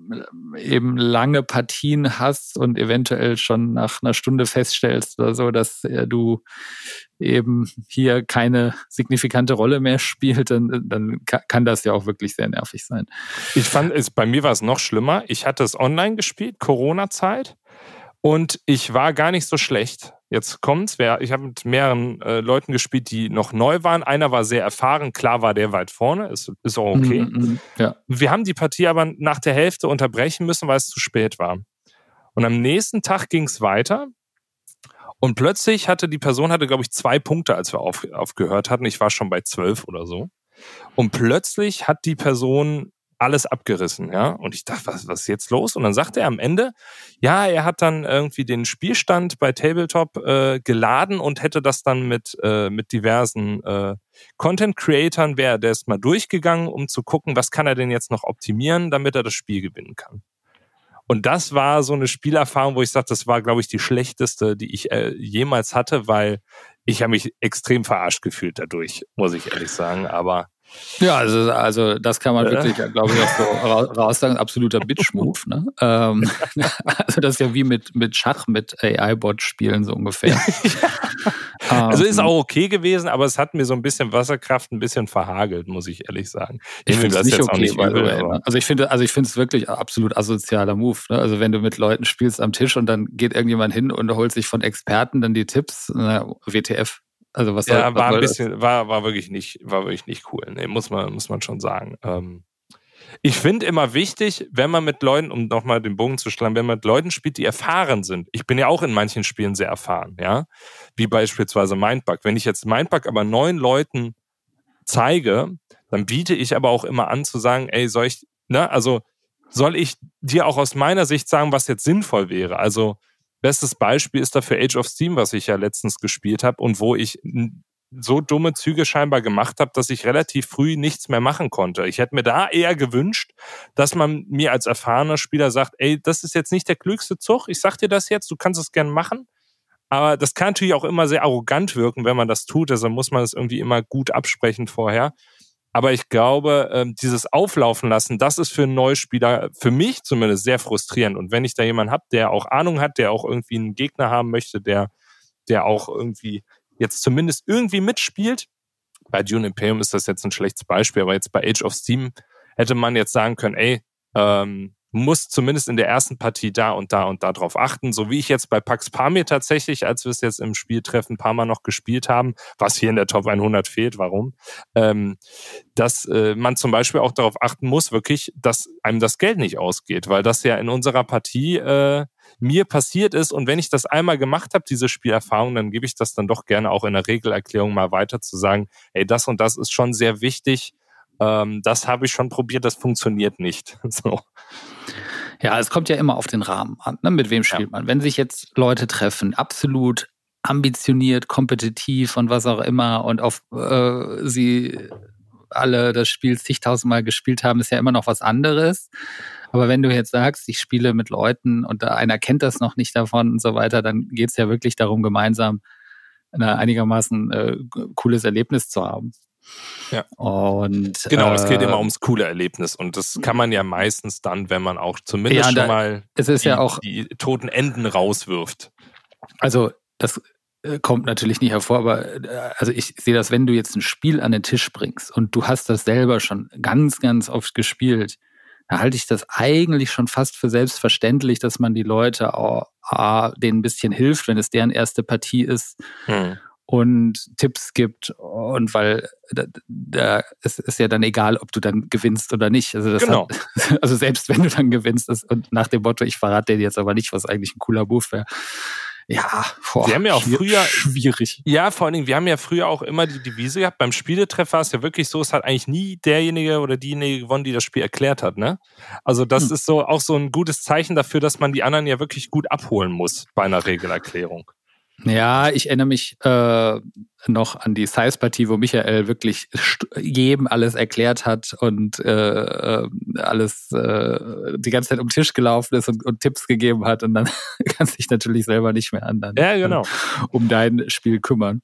eben lange Partien hast und eventuell schon nach einer Stunde feststellst oder so, dass du eben hier keine signifikante Rolle mehr spielt, dann kann das ja auch wirklich sehr nervig sein. Ich fand es, bei mir war es noch schlimmer. Ich hatte es online gespielt, Corona-Zeit, und ich war gar nicht so schlecht. Jetzt kommt's, ich habe mit mehreren Leuten gespielt, die noch neu waren. Einer war sehr erfahren, klar war der weit vorne, ist auch okay. Ja. Wir haben die Partie aber nach der Hälfte unterbrechen müssen, weil es zu spät war. Und am nächsten Tag ging's weiter. Und plötzlich hatte die Person, glaube ich, 2 Punkte, als wir aufgehört hatten. Ich war schon bei 12 oder so. Und plötzlich hat die Person alles abgerissen, ja. Und ich dachte, was ist jetzt los? Und dann sagte er am Ende, ja, er hat dann irgendwie den Spielstand bei Tabletop geladen und hätte das dann mit diversen Content-Creatern, wäre der ist mal durchgegangen, um zu gucken, was kann er denn jetzt noch optimieren, damit er das Spiel gewinnen kann. Und das war so eine Spielerfahrung, wo ich sage, das war, glaube ich, die schlechteste, die ich jemals hatte, weil ich habe mich extrem verarscht gefühlt dadurch, muss ich ehrlich sagen. Aber ja, also das kann man wirklich, glaube ich, auch so raus sagen, absoluter Bitch-Move. Ne? Also das ist ja wie mit Schach, mit AI-Bot spielen so ungefähr. Also ist auch okay gewesen, aber es hat mir so ein bisschen Wasserkraft ein bisschen verhagelt, muss ich ehrlich sagen. Ich finde das nicht jetzt okay, auch nicht übel. Also ich finde es wirklich absolut asozialer Move. Ne? Also wenn du mit Leuten spielst am Tisch und dann geht irgendjemand hin und holt sich von Experten dann die Tipps, WTF. Also was ja, war ein bisschen, war wirklich nicht cool. Nee, muss man schon sagen. Ich finde immer wichtig, wenn man mit Leuten, um nochmal den Bogen zu schlagen, wenn man mit Leuten spielt, die erfahren sind. Ich bin ja auch in manchen Spielen sehr erfahren, ja. Wie beispielsweise Mindbug. Wenn ich jetzt Mindbug aber 9 Leuten zeige, dann biete ich aber auch immer an zu sagen, ey, soll ich dir auch aus meiner Sicht sagen, was jetzt sinnvoll wäre? Also, bestes Beispiel ist dafür Age of Steam, was ich ja letztens gespielt habe und wo ich so dumme Züge scheinbar gemacht habe, dass ich relativ früh nichts mehr machen konnte. Ich hätte mir da eher gewünscht, dass man mir als erfahrener Spieler sagt, ey, das ist jetzt nicht der klügste Zug, ich sag dir das jetzt, du kannst es gerne machen, aber das kann natürlich auch immer sehr arrogant wirken, wenn man das tut, also muss man es irgendwie immer gut absprechen vorher. Aber ich glaube, dieses Auflaufen lassen, das ist für einen Neuspieler, für mich zumindest, sehr frustrierend. Und wenn ich da jemanden habe, der auch Ahnung hat, der auch irgendwie einen Gegner haben möchte, der auch irgendwie jetzt zumindest irgendwie mitspielt, bei Dune Imperium ist das jetzt ein schlechtes Beispiel, aber jetzt bei Age of Steam hätte man jetzt sagen können, ey, muss zumindest in der ersten Partie da und da drauf achten, so wie ich jetzt bei Pax Pamir tatsächlich, als wir es jetzt im Spieltreffen ein paar Mal noch gespielt haben, was hier in der Top 100 fehlt, warum, dass man zum Beispiel auch darauf achten muss, wirklich, dass einem das Geld nicht ausgeht, weil das ja in unserer Partie mir passiert ist und wenn ich das einmal gemacht habe, diese Spielerfahrung, dann gebe ich das dann doch gerne auch in der Regelerklärung mal weiter zu sagen, ey, das und das ist schon sehr wichtig, das habe ich schon probiert, das funktioniert nicht. So. Ja, es kommt ja immer auf den Rahmen an, ne? Mit wem spielt man? Wenn sich jetzt Leute treffen, absolut ambitioniert, kompetitiv und was auch immer und auf sie alle das Spiel zigtausendmal gespielt haben, ist ja immer noch was anderes. Aber wenn du jetzt sagst, ich spiele mit Leuten und einer kennt das noch nicht davon und so weiter, dann geht es ja wirklich darum, gemeinsam einigermaßen cooles Erlebnis zu haben. Ja. Und genau, es geht immer ums coole Erlebnis und das kann man ja meistens dann, wenn man auch zumindest schon mal die toten Enden rauswirft. Also das kommt natürlich nicht hervor, aber also ich sehe das, wenn du jetzt ein Spiel an den Tisch bringst und du hast das selber schon ganz, ganz oft gespielt, da halte ich das eigentlich schon fast für selbstverständlich, dass man die Leute auch denen ein bisschen hilft, wenn es deren erste Partie ist. Und Tipps gibt und weil es ist ja dann egal, ob du dann gewinnst oder nicht. Also das genau. Also selbst wenn du dann gewinnst und nach dem Motto, ich verrate dir jetzt aber nicht, was eigentlich ein cooler Move wäre. Ja, wir haben ja auch früher schwierig. Ja, vor allen Dingen, wir haben ja früher auch immer die Devise gehabt, beim Spieletreff war es ja wirklich so, es hat eigentlich nie derjenige oder diejenige gewonnen, die das Spiel erklärt hat, ne? Also das ist so auch so ein gutes Zeichen dafür, dass man die anderen ja wirklich gut abholen muss bei einer Regelerklärung. Ja, ich erinnere mich noch an die Size-Partie, wo Michael wirklich jedem alles erklärt hat und alles die ganze Zeit um den Tisch gelaufen ist und Tipps gegeben hat und dann kannst du dich natürlich selber nicht mehr um dein Spiel kümmern.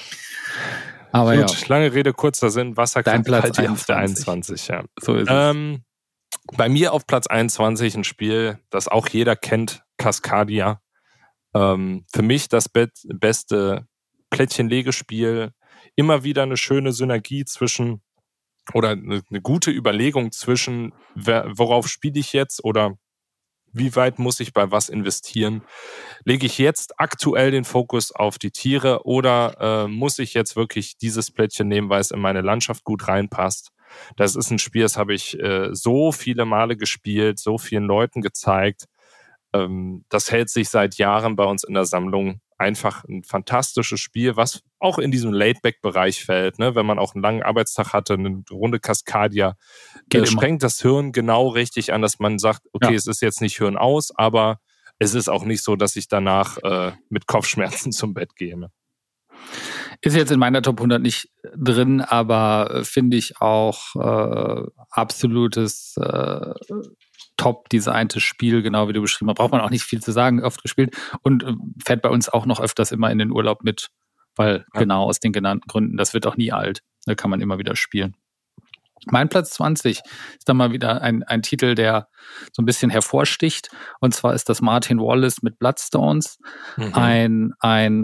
Aber gut, lange Rede, kurzer Sinn, Wasserkraft Platz auf der 21, ja. So ist es. Bei mir auf Platz 21 ein Spiel, das auch jeder kennt, Cascadia. Für mich das beste Plättchenlegespiel. Immer wieder eine schöne Synergie zwischen oder eine gute Überlegung zwischen, worauf spiele ich jetzt oder wie weit muss ich bei was investieren? Lege ich jetzt aktuell den Fokus auf die Tiere oder muss ich jetzt wirklich dieses Plättchen nehmen, weil es in meine Landschaft gut reinpasst? Das ist ein Spiel, das habe ich so viele Male gespielt, so vielen Leuten gezeigt. Das hält sich seit Jahren bei uns in der Sammlung. Einfach ein fantastisches Spiel, was auch in diesem Laid-Back-Bereich fällt. Ne? Wenn man auch einen langen Arbeitstag hatte, eine Runde Cascadia, sprengt das Hirn genau richtig an, dass man sagt, okay, es ist jetzt nicht Hirn aus, aber es ist auch nicht so, dass ich danach mit Kopfschmerzen zum Bett gehe. Ne? Ist jetzt in meiner Top 100 nicht drin, aber finde ich auch absolutes top designtes Spiel, genau wie du beschrieben hast. Braucht man auch nicht viel zu sagen, oft gespielt und fährt bei uns auch noch öfters immer in den Urlaub mit, weil genau aus den genannten Gründen, das wird auch nie alt. Da kann man immer wieder spielen. Mein Platz 20 ist dann mal wieder ein Titel, der so ein bisschen hervorsticht, und zwar ist das Martin Wallace mit Bloodstones. Ein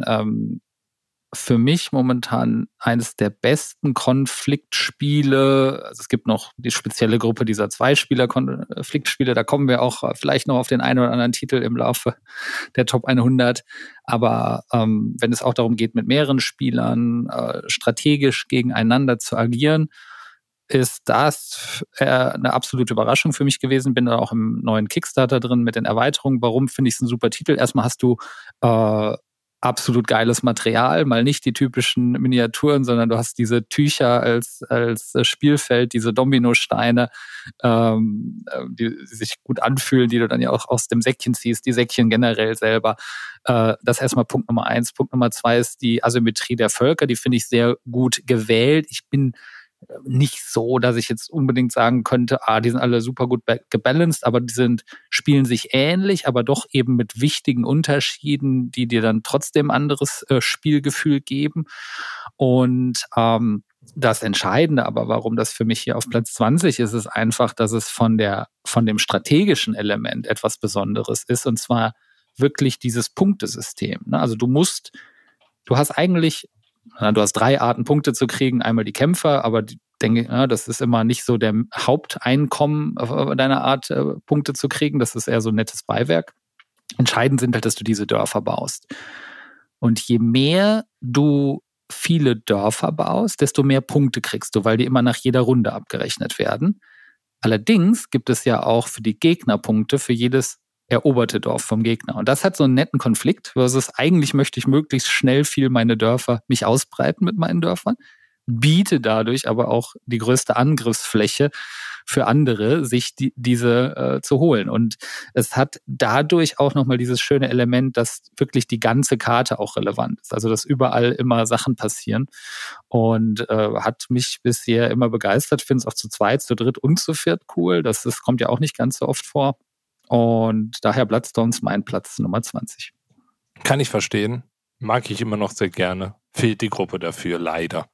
für mich momentan eines der besten Konfliktspiele. Also es gibt noch die spezielle Gruppe dieser Zweispieler-Konfliktspiele. Da kommen wir auch vielleicht noch auf den einen oder anderen Titel im Laufe der Top 100. Aber wenn es auch darum geht, mit mehreren Spielern strategisch gegeneinander zu agieren, ist das eine absolute Überraschung für mich gewesen. Bin da auch im neuen Kickstarter drin mit den Erweiterungen. Warum finde ich es ein super Titel? Erstmal hast du absolut geiles Material, mal nicht die typischen Miniaturen, sondern du hast diese Tücher als Spielfeld, diese Dominosteine, die sich gut anfühlen, die du dann ja auch aus dem Säckchen ziehst, die Säckchen generell selber. Das ist erstmal Punkt Nummer 1. Punkt Nummer 2 ist die Asymmetrie der Völker, die finde ich sehr gut gewählt. Ich bin nicht so, dass ich jetzt unbedingt sagen könnte, die sind alle super gut gebalanced, aber die spielen sich ähnlich, aber doch eben mit wichtigen Unterschieden, die dir dann trotzdem anderes Spielgefühl geben. Und das Entscheidende aber, warum das für mich hier auf Platz 20 ist, ist einfach, dass es von dem strategischen Element etwas Besonderes ist, und zwar wirklich dieses Punktesystem. Also du hast 3 Arten, Punkte zu kriegen. Einmal die Kämpfer, aber ich denke, das ist immer nicht so der Haupteinkommen deiner Art, Punkte zu kriegen. Das ist eher so ein nettes Beiwerk. Entscheidend sind halt, dass du diese Dörfer baust. Und je mehr du viele Dörfer baust, desto mehr Punkte kriegst du, weil die immer nach jeder Runde abgerechnet werden. Allerdings gibt es ja auch für die Gegner Punkte für jedes eroberte Dorf vom Gegner. Und das hat so einen netten Konflikt, versus eigentlich möchte ich möglichst schnell mich ausbreiten mit meinen Dörfern, biete dadurch aber auch die größte Angriffsfläche für andere, sich diese zu holen. Und es hat dadurch auch nochmal dieses schöne Element, dass wirklich die ganze Karte auch relevant ist. Also dass überall immer Sachen passieren. Und hat mich bisher immer begeistert. Ich finde es auch zu zweit, zu dritt und zu viert cool. Das kommt ja auch nicht ganz so oft vor. Und daher Bloodstones mein Platz Nummer 20. Kann ich verstehen. Mag ich immer noch sehr gerne. Fehlt die Gruppe dafür, leider.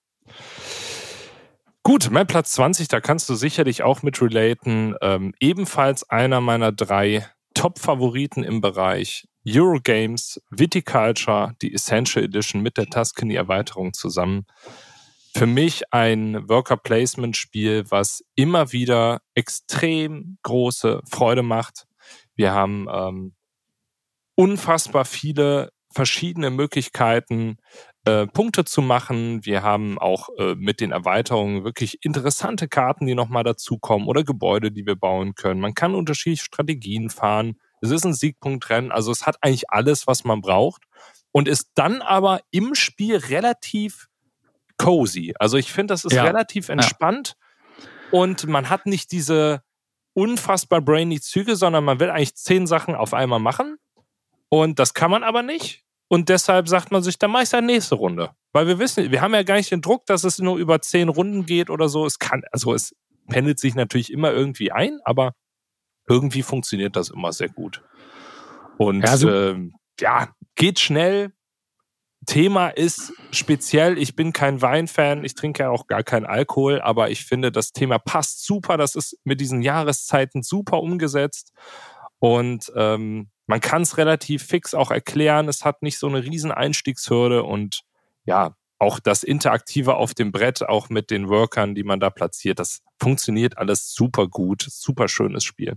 Gut, mein Platz 20, da kannst du sicherlich auch mit relaten. Ebenfalls einer meiner 3 Top-Favoriten im Bereich Eurogames, Viticulture, die Essential Edition mit der Tuscany-Erweiterung zusammen. Für mich ein Worker-Placement-Spiel, was immer wieder extrem große Freude macht. Wir haben unfassbar viele verschiedene Möglichkeiten, Punkte zu machen. Wir haben auch mit den Erweiterungen wirklich interessante Karten, die nochmal dazukommen, oder Gebäude, die wir bauen können. Man kann unterschiedliche Strategien fahren. Es ist ein Siegpunktrennen. Also es hat eigentlich alles, was man braucht, und ist dann aber im Spiel relativ cozy. Also ich finde, das ist relativ entspannt, und man hat nicht diese unfassbar brainy Züge, sondern man will eigentlich 10 Sachen auf einmal machen, und das kann man aber nicht, und deshalb sagt man sich, dann mache ich es nächste Runde, weil wir haben ja gar nicht den Druck, dass es nur über 10 Runden geht oder so. Es pendelt sich natürlich immer irgendwie ein, aber irgendwie funktioniert das immer sehr gut. Und geht schnell, Thema ist speziell, ich bin kein Weinfan, ich trinke ja auch gar keinen Alkohol, aber ich finde, das Thema passt super, das ist mit diesen Jahreszeiten super umgesetzt und man kann es relativ fix auch erklären, es hat nicht so eine riesen Einstiegshürde und ja, auch das Interaktive auf dem Brett, auch mit den Workern, die man da platziert, das funktioniert alles super gut, super schönes Spiel.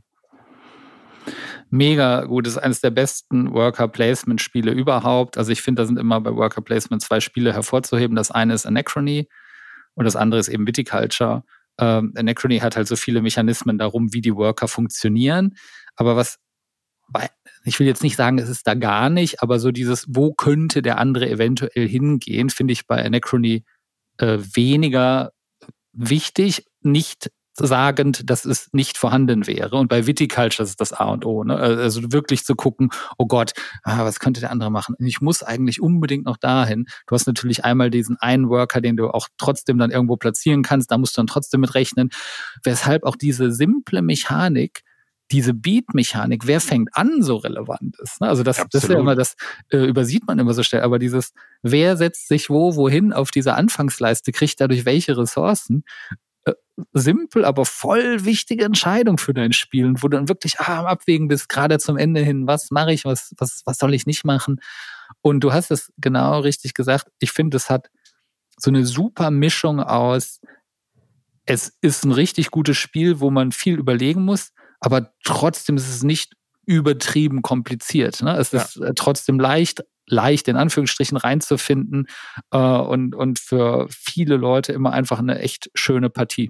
Mega gut, das ist eines der besten Worker-Placement-Spiele überhaupt. Also ich finde, da sind immer bei Worker-Placement 2 Spiele hervorzuheben. Das eine ist Anachrony und das andere ist eben Viticulture. Anachrony hat halt so viele Mechanismen darum, wie die Worker funktionieren. Aber ich will jetzt nicht sagen, es ist da gar nicht, aber so dieses, wo könnte der andere eventuell hingehen, finde ich bei Anachrony weniger wichtig, nicht sagend, dass es nicht vorhanden wäre. Und bei Viticulture ist das A und O. Ne? Also wirklich zu gucken, oh Gott, was könnte der andere machen? Ich muss eigentlich unbedingt noch dahin. Du hast natürlich einmal diesen einen Worker, den du auch trotzdem dann irgendwo platzieren kannst. Da musst du dann trotzdem mit rechnen. Weshalb auch diese simple Mechanik, diese Beat-Mechanik, wer fängt an, so relevant ist. Ne? Also das ist ja immer, das übersieht man immer so schnell. Aber dieses, wer setzt sich wohin auf dieser Anfangsleiste, kriegt dadurch welche Ressourcen, simpel, aber voll wichtige Entscheidung für dein Spiel und wo du dann wirklich am Abwägen bist, gerade zum Ende hin, was mache ich, was soll ich nicht machen? Und du hast es genau richtig gesagt, ich finde, es hat so eine super Mischung aus, es ist ein richtig gutes Spiel, wo man viel überlegen muss, aber trotzdem ist es nicht übertrieben kompliziert. Ne? Es ist trotzdem leicht in Anführungsstrichen reinzufinden und für viele Leute immer einfach eine echt schöne Partie.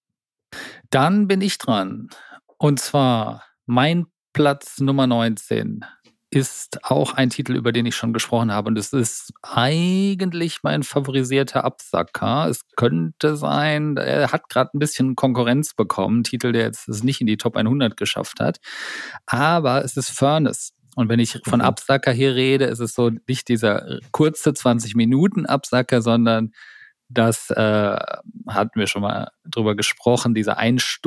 Dann bin ich dran. Und zwar mein Platz Nummer 19 ist auch ein Titel, über den ich schon gesprochen habe. Und es ist eigentlich mein favorisierter Absacker. Es könnte sein, er hat gerade ein bisschen Konkurrenz bekommen. Ein Titel, der jetzt es nicht in die Top 100 geschafft hat. Aber es ist Furnace. Und wenn ich von Absacker hier rede, ist es so nicht dieser kurze 20-Minuten-Absacker, sondern das hatten wir schon mal drüber gesprochen, diese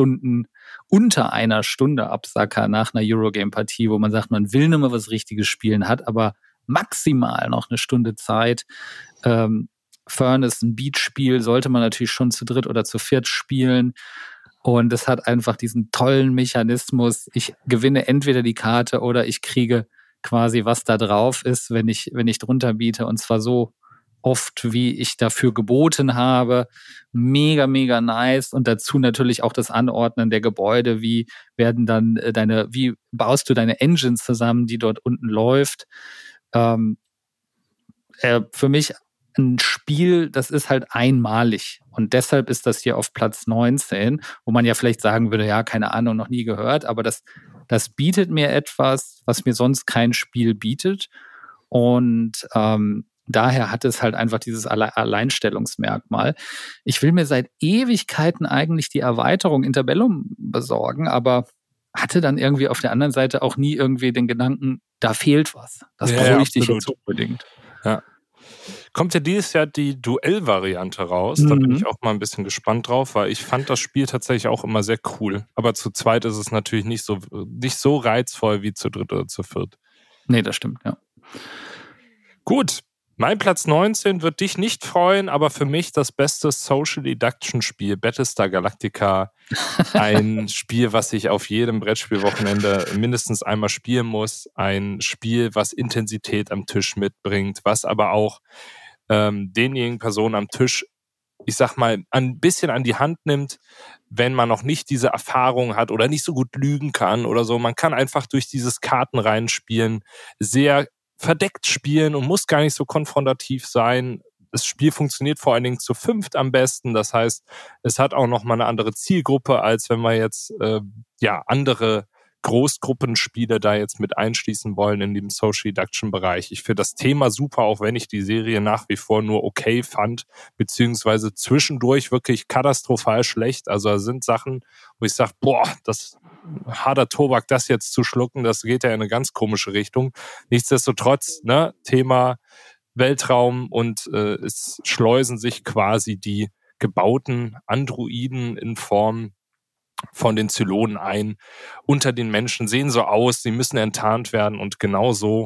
unter einer Stunde Absacker nach einer Eurogame-Partie, wo man sagt, man will nur mal was Richtiges spielen, hat aber maximal noch eine Stunde Zeit. Furnace, ein Beatspiel, sollte man natürlich schon zu dritt oder zu viert spielen. Und es hat einfach diesen tollen Mechanismus. Ich gewinne entweder die Karte oder ich kriege quasi, was da drauf ist, wenn ich drunter biete. Und zwar so oft, wie ich dafür geboten habe. Mega, mega nice. Und dazu natürlich auch das Anordnen der Gebäude. Wie baust du deine Engine zusammen, die dort unten läuft? Für mich ein Spiel, das ist halt einmalig. Und deshalb ist das hier auf Platz 19, wo man ja vielleicht sagen würde, ja, keine Ahnung, noch nie gehört. Aber das bietet mir etwas, was mir sonst kein Spiel bietet. Und daher hat es halt einfach dieses Alleinstellungsmerkmal. Ich will mir seit Ewigkeiten eigentlich die Erweiterung Interbellum besorgen, aber hatte dann irgendwie auf der anderen Seite auch nie irgendwie den Gedanken, da fehlt was. Das bräuchte ich jetzt unbedingt. Ja. Kommt ja dieses Jahr die Duell-Variante raus. Da bin ich auch mal ein bisschen gespannt drauf, weil ich fand das Spiel tatsächlich auch immer sehr cool. Aber zu zweit ist es natürlich nicht so reizvoll wie zu dritt oder zu viert. Nee, das stimmt, ja. Gut. Mein Platz 19 wird dich nicht freuen, aber für mich das beste Social Deduction Spiel, Battlestar Galactica. Ein Spiel, was ich auf jedem Brettspielwochenende mindestens einmal spielen muss. Ein Spiel, was Intensität am Tisch mitbringt, was aber auch denjenigen Personen am Tisch, ich sag mal, ein bisschen an die Hand nimmt, wenn man noch nicht diese Erfahrung hat oder nicht so gut lügen kann oder so. Man kann einfach durch dieses Kartenreinspielen sehr verdeckt spielen und muss gar nicht so konfrontativ sein. Das Spiel funktioniert vor allen Dingen zu 5 am besten. Das heißt, es hat auch nochmal eine andere Zielgruppe, als wenn wir jetzt andere Großgruppenspiele da jetzt mit einschließen wollen in dem Social Deduction Bereich. Ich finde das Thema super, auch wenn ich die Serie nach wie vor nur okay fand, beziehungsweise zwischendurch wirklich katastrophal schlecht. Also da sind Sachen, wo ich sage, das harter Tobak, das jetzt zu schlucken, das geht ja in eine ganz komische Richtung. Nichtsdestotrotz, Thema Weltraum und es schleusen sich quasi die gebauten Androiden in Form von den Zylonen ein unter den Menschen, sehen so aus, sie müssen enttarnt werden und genau so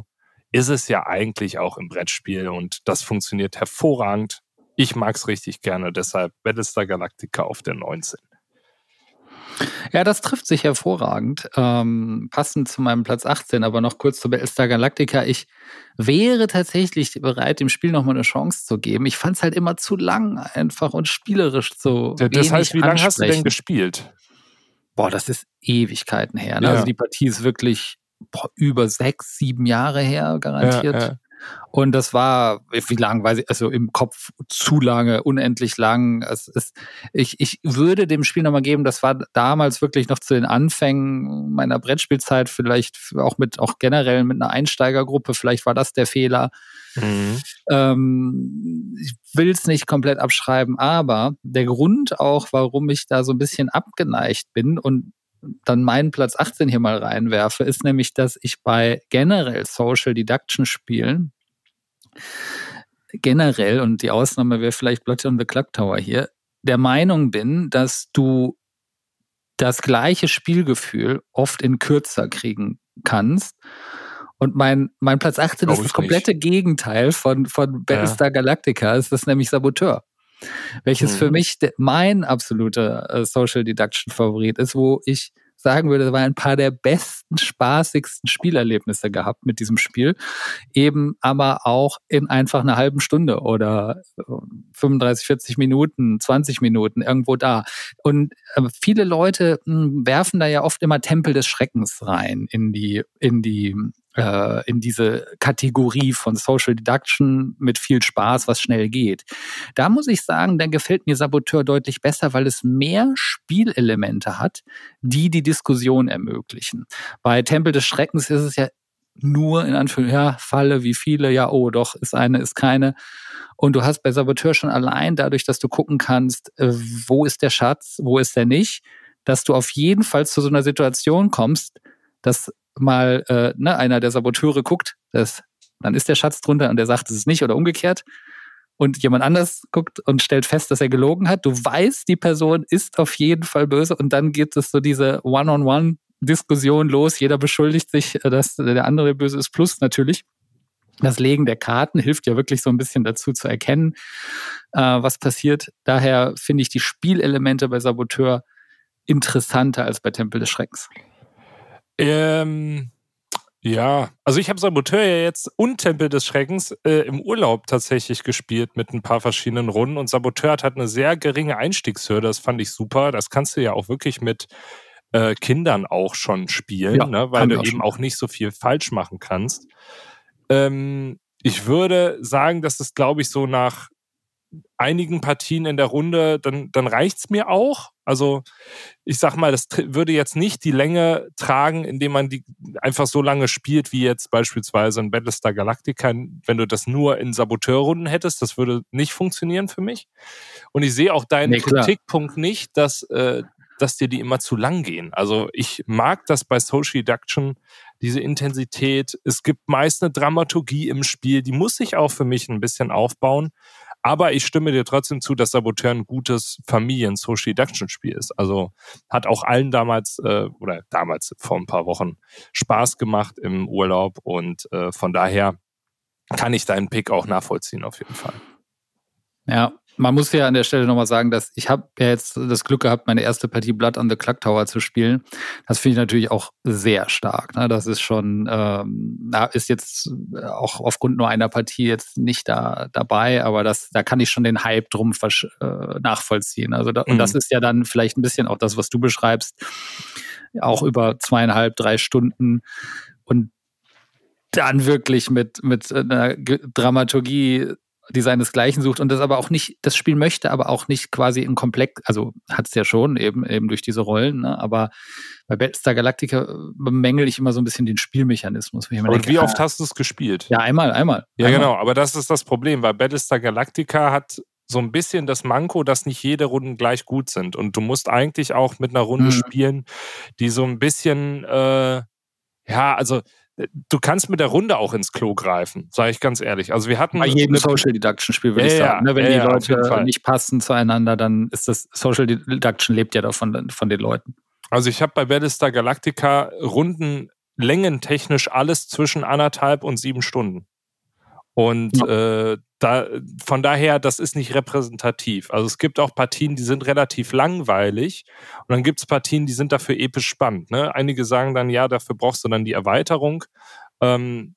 ist es ja eigentlich auch im Brettspiel und das funktioniert hervorragend. Ich mag es richtig gerne, deshalb Battlestar Galactica auf der 19. Ja, das trifft sich hervorragend. Passend zu meinem Platz 18, aber noch kurz zu Battlestar Galactica. Ich wäre tatsächlich bereit, dem Spiel nochmal eine Chance zu geben. Ich fand es halt immer zu lang einfach und spielerisch so Das heißt, wie lange hast du denn gespielt? Boah, das ist Ewigkeiten her. Ne? Ja. Also die Partie ist wirklich über 6, 7 Jahre her, garantiert. Ja. Und das war, wie lang, weiß ich, also im Kopf zu lange, unendlich lang. Ich würde dem Spiel nochmal geben, das war damals wirklich noch zu den Anfängen meiner Brettspielzeit, vielleicht auch generell mit einer Einsteigergruppe, vielleicht war das der Fehler. Ich will es nicht komplett abschreiben, aber der Grund auch, warum ich da so ein bisschen abgeneigt bin und dann meinen Platz 18 hier mal reinwerfe, ist nämlich, dass ich bei generell Social Deduction Spielen generell, und die Ausnahme wäre vielleicht Blood on the Clock Tower hier, der Meinung bin, dass du das gleiche Spielgefühl oft in kürzer kriegen kannst. Und mein Platz 18 ist das komplette Gegenteil von Battlestar Galactica, ist das nämlich Saboteur. Welches für mich mein absoluter Social Deduction Favorit ist, wo ich sagen würde, da war ein paar der besten, spaßigsten Spielerlebnisse gehabt mit diesem Spiel. Eben aber auch in einfach einer halben Stunde oder 35, 40 Minuten, 20 Minuten irgendwo da. Und viele Leute werfen da ja oft immer Tempel des Schreckens rein in diese Kategorie von Social Deduction mit viel Spaß, was schnell geht. Da muss ich sagen, da gefällt mir Saboteur deutlich besser, weil es mehr Spielelemente hat, die Diskussion ermöglichen. Bei Tempel des Schreckens ist es ja nur in Anführungszeichen, Falle, wie viele, doch, ist eine, ist keine. Und du hast bei Saboteur schon allein dadurch, dass du gucken kannst, wo ist der Schatz, wo ist der nicht, dass du auf jeden Fall zu so einer Situation kommst, dass mal einer der Saboteure guckt, dann ist der Schatz drunter und der sagt, es ist nicht oder umgekehrt. Und jemand anders guckt und stellt fest, dass er gelogen hat. Du weißt, die Person ist auf jeden Fall böse. Und dann gibt es so diese One-on-One-Diskussion los. Jeder beschuldigt sich, dass der andere böse ist. Plus natürlich, das Legen der Karten hilft ja wirklich so ein bisschen dazu zu erkennen, was passiert. Daher finde ich die Spielelemente bei Saboteur interessanter als bei Tempel des Schreckens. Ja, also ich habe Saboteur ja jetzt und Tempel des Schreckens im Urlaub tatsächlich gespielt mit ein paar verschiedenen Runden und Saboteur hat eine sehr geringe Einstiegshürde, das fand ich super. Das kannst du ja auch wirklich mit Kindern auch schon spielen, weil du eben auch nicht so viel falsch machen kannst. Ich würde sagen, dass es, glaube ich, so nach einigen Partien in der Runde, dann reicht's mir auch. Also ich sag mal, das würde jetzt nicht die Länge tragen, indem man die einfach so lange spielt, wie jetzt beispielsweise in Battlestar Galactica. Wenn du das nur in Saboteurrunden hättest, das würde nicht funktionieren für mich. Und ich sehe auch deinen Kritikpunkt nicht, dass dir die immer zu lang gehen. Also ich mag das bei Social Deduction, diese Intensität. Es gibt meist eine Dramaturgie im Spiel, die muss sich auch für mich ein bisschen aufbauen. Aber ich stimme dir trotzdem zu, dass Saboteur ein gutes Familien-Social-Deduction-Spiel ist. Also hat auch allen damals vor ein paar Wochen Spaß gemacht im Urlaub. Und von daher kann ich deinen Pick auch nachvollziehen auf jeden Fall. Ja, man muss ja an der Stelle nochmal sagen, dass ich habe ja jetzt das Glück gehabt, meine erste Partie Blood on the Clock Tower zu spielen. Das finde ich natürlich auch sehr stark. Ne? Das ist schon, ist jetzt auch aufgrund nur einer Partie jetzt nicht dabei, aber da kann ich schon den Hype drum nachvollziehen. Also und das ist ja dann vielleicht ein bisschen auch das, was du beschreibst, auch über 2,5, 3 Stunden und dann wirklich mit einer Dramaturgie, die seinesgleichen sucht und das aber auch nicht, das Spiel möchte aber auch nicht quasi im Komplex, also hat es ja schon eben durch diese Rollen, ne? Aber bei Battlestar Galactica bemängel ich immer so ein bisschen den Spielmechanismus. Und wie oft hast du es gespielt? Ja, einmal. Ja, genau, aber das ist das Problem, weil Battlestar Galactica hat so ein bisschen das Manko, dass nicht jede Runden gleich gut sind und du musst eigentlich auch mit einer Runde spielen, die so ein bisschen, du kannst mit der Runde auch ins Klo greifen, sage ich ganz ehrlich. Also wir hatten bei jedem Social Deduction Spiel, würde ich sagen. Ne? Wenn die Leute nicht passen zueinander, dann ist das Social Deduction lebt ja davon von den Leuten. Also ich habe bei Battlestar Galactica Runden längentechnisch alles zwischen 1,5 und 7 Stunden. Und von daher, das ist nicht repräsentativ. Also es gibt auch Partien, die sind relativ langweilig und dann gibt es Partien, die sind dafür episch spannend. Ne? Einige sagen dann, ja, dafür brauchst du dann die Erweiterung. Kann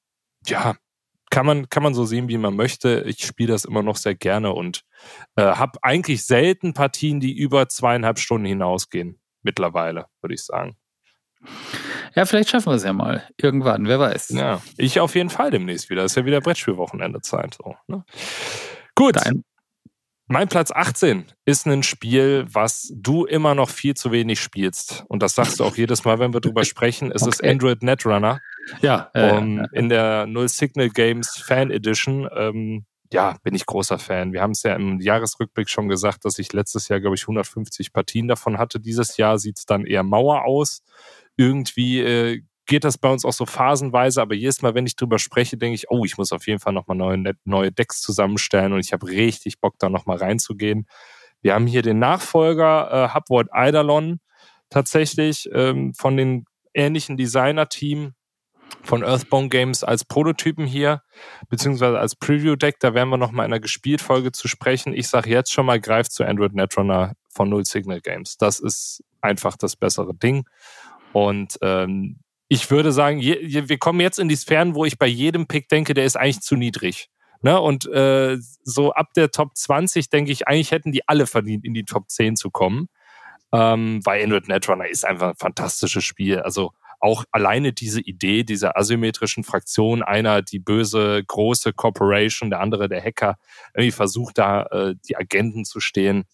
man so sehen, wie man möchte. Ich spiele das immer noch sehr gerne und habe eigentlich selten Partien, die über 2,5 Stunden hinausgehen. Mittlerweile, würde ich sagen. Ja, vielleicht schaffen wir es ja mal. Irgendwann, wer weiß. Ja, ich auf jeden Fall demnächst wieder. Ist ja wieder Brettspielwochenende-Zeit. So, ne? Gut. Mein Platz 18 ist ein Spiel, was du immer noch viel zu wenig spielst. Und das sagst du auch jedes Mal, wenn wir drüber sprechen. Es ist Android Netrunner. Ja. In der Null Signal Games Fan Edition. Bin ich großer Fan. Wir haben es ja im Jahresrückblick schon gesagt, dass ich letztes Jahr, glaube ich, 150 Partien davon hatte. Dieses Jahr sieht es dann eher mauer aus. Irgendwie geht das bei uns auch so phasenweise, aber jedes Mal, wenn ich drüber spreche, denke ich, ich muss auf jeden Fall nochmal neue Decks zusammenstellen und ich habe richtig Bock, da nochmal reinzugehen. Wir haben hier den Nachfolger Hubworld Eidolon tatsächlich von den ähnlichen Designer-Team von Earthbound Games als Prototypen hier, beziehungsweise als Preview-Deck. Da werden wir nochmal in einer Gespielt-Folge zu sprechen. Ich sage jetzt schon mal, greift zu Android Netrunner von Null Signal Games. Das ist einfach das bessere Ding. Und ich würde sagen, wir kommen jetzt in die Sphären, wo ich bei jedem Pick denke, der ist eigentlich zu niedrig. Ne? Und so ab der Top 20 denke ich, eigentlich hätten die alle verdient, in die Top 10 zu kommen. Weil Android Netrunner ist einfach ein fantastisches Spiel. Also auch alleine diese Idee dieser asymmetrischen Fraktion, einer die böse, große Corporation, der andere der Hacker, irgendwie versucht da die Agenten zu stehen.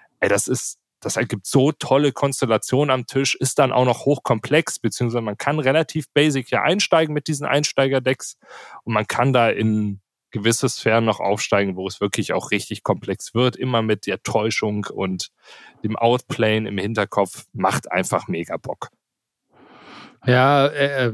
Das ergibt so tolle Konstellationen am Tisch, ist dann auch noch hochkomplex, beziehungsweise man kann relativ basic ja einsteigen mit diesen Einsteigerdecks und man kann da in gewisse Sphären noch aufsteigen, wo es wirklich auch richtig komplex wird, immer mit der Täuschung und dem Outplayen im Hinterkopf, macht einfach mega Bock. Ja,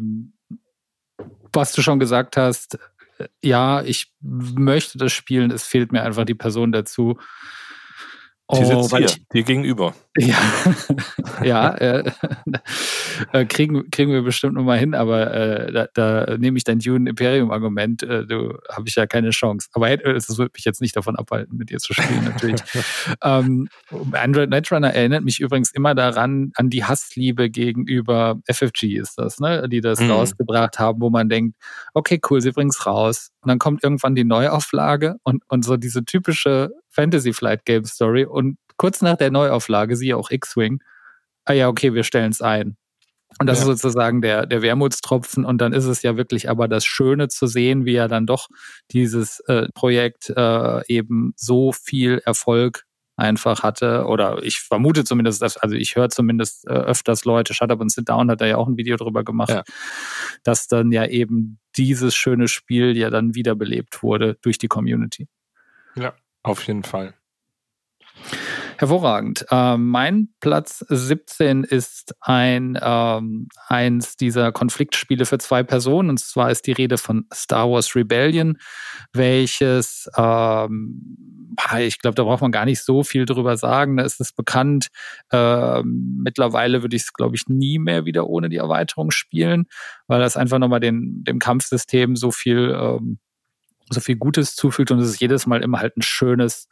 was du schon gesagt hast, ja, ich möchte das spielen, es fehlt mir einfach die Person dazu. Die sitzt hier, dir gegenüber. Ja, kriegen wir bestimmt noch mal hin, aber da nehme ich dein Dune Imperium-Argument, habe ich ja keine Chance. Aber es wird mich jetzt nicht davon abhalten, mit dir zu spielen, natürlich. Android Netrunner erinnert mich übrigens immer daran, an die Hassliebe gegenüber FFG ist das, ne? Die das rausgebracht haben, wo man denkt, okay, cool, sie bringen es raus. Und dann kommt irgendwann die Neuauflage und so diese typische Fantasy Flight Game Story und kurz nach der Neuauflage, siehe auch X-Wing, okay, wir stellen es ein. Und das ist sozusagen der Wermutstropfen und dann ist es ja wirklich aber das Schöne zu sehen, wie ja dann doch dieses Projekt eben so viel Erfolg einfach hatte, oder ich vermute zumindest, also ich höre zumindest öfters Leute, Shut Up and Sit Down hat da ja auch ein Video drüber gemacht, dass dann ja eben dieses schöne Spiel ja dann wiederbelebt wurde durch die Community. Ja, auf jeden Fall. Hervorragend. Mein Platz 17 ist eins dieser Konfliktspiele für 2 Personen. Und zwar ist die Rede von Star Wars Rebellion, welches, ich glaube, da braucht man gar nicht so viel drüber sagen. Da ist es bekannt. Mittlerweile würde ich es, glaube ich, nie mehr wieder ohne die Erweiterung spielen, weil das einfach nochmal dem Kampfsystem so viel Gutes zufügt und es ist jedes Mal immer halt ein schönes,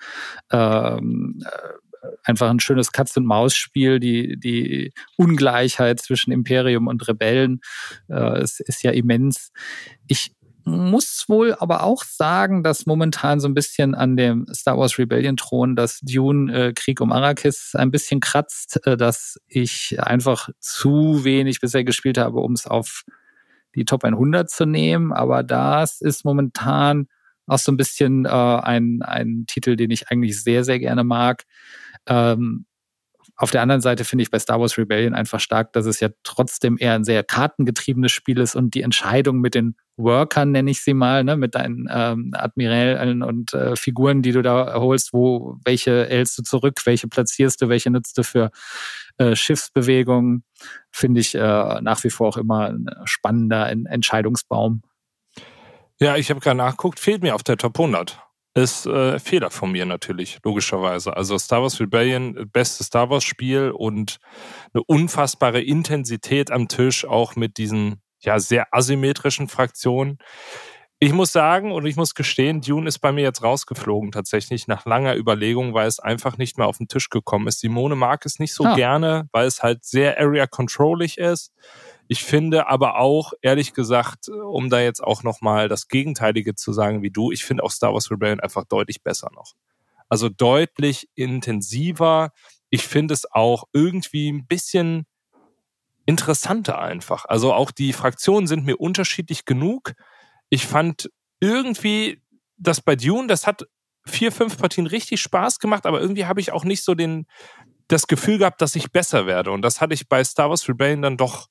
einfach ein schönes Katz-und-Maus-Spiel. Die Ungleichheit zwischen Imperium und Rebellen ist ja immens. Ich muss wohl aber auch sagen, dass momentan so ein bisschen an dem Star Wars Rebellion-Thron das Dune Krieg um Arrakis ein bisschen kratzt, dass ich einfach zu wenig bisher gespielt habe, um es auf die Top 100 zu nehmen, aber das ist momentan auch so ein bisschen ein Titel, den ich eigentlich sehr, sehr gerne mag. Auf der anderen Seite finde ich bei Star Wars Rebellion einfach stark, dass es ja trotzdem eher ein sehr kartengetriebenes Spiel ist und die Entscheidung mit den Workern, nenne ich sie mal, ne, mit deinen Admirälen und Figuren, die du da holst, welche hältst du zurück, welche platzierst du, welche nutzt du für Schiffsbewegungen, finde ich nach wie vor auch immer ein spannender Entscheidungsbaum. Ja, ich habe gerade nachgeguckt, fehlt mir auf der Top 100. Ist Fehler von mir natürlich, logischerweise. Also Star Wars Rebellion, bestes Star Wars Spiel und eine unfassbare Intensität am Tisch, auch mit diesen sehr asymmetrischen Fraktionen. Ich muss sagen und ich muss gestehen, Dune ist bei mir jetzt rausgeflogen tatsächlich nach langer Überlegung, weil es einfach nicht mehr auf den Tisch gekommen ist. Simone mag es nicht so gerne, weil es halt sehr area-controllig ist. Ich finde aber auch, ehrlich gesagt, um da jetzt auch nochmal das Gegenteilige zu sagen wie du, ich finde auch Star Wars Rebellion einfach deutlich besser noch. Also deutlich intensiver. Ich finde es auch irgendwie ein bisschen interessanter einfach. Also auch die Fraktionen sind mir unterschiedlich genug. Ich fand irgendwie, dass bei Dune, das hat 4-5 Partien richtig Spaß gemacht, aber irgendwie habe ich auch nicht so das Gefühl gehabt, dass ich besser werde. Und das hatte ich bei Star Wars Rebellion dann doch.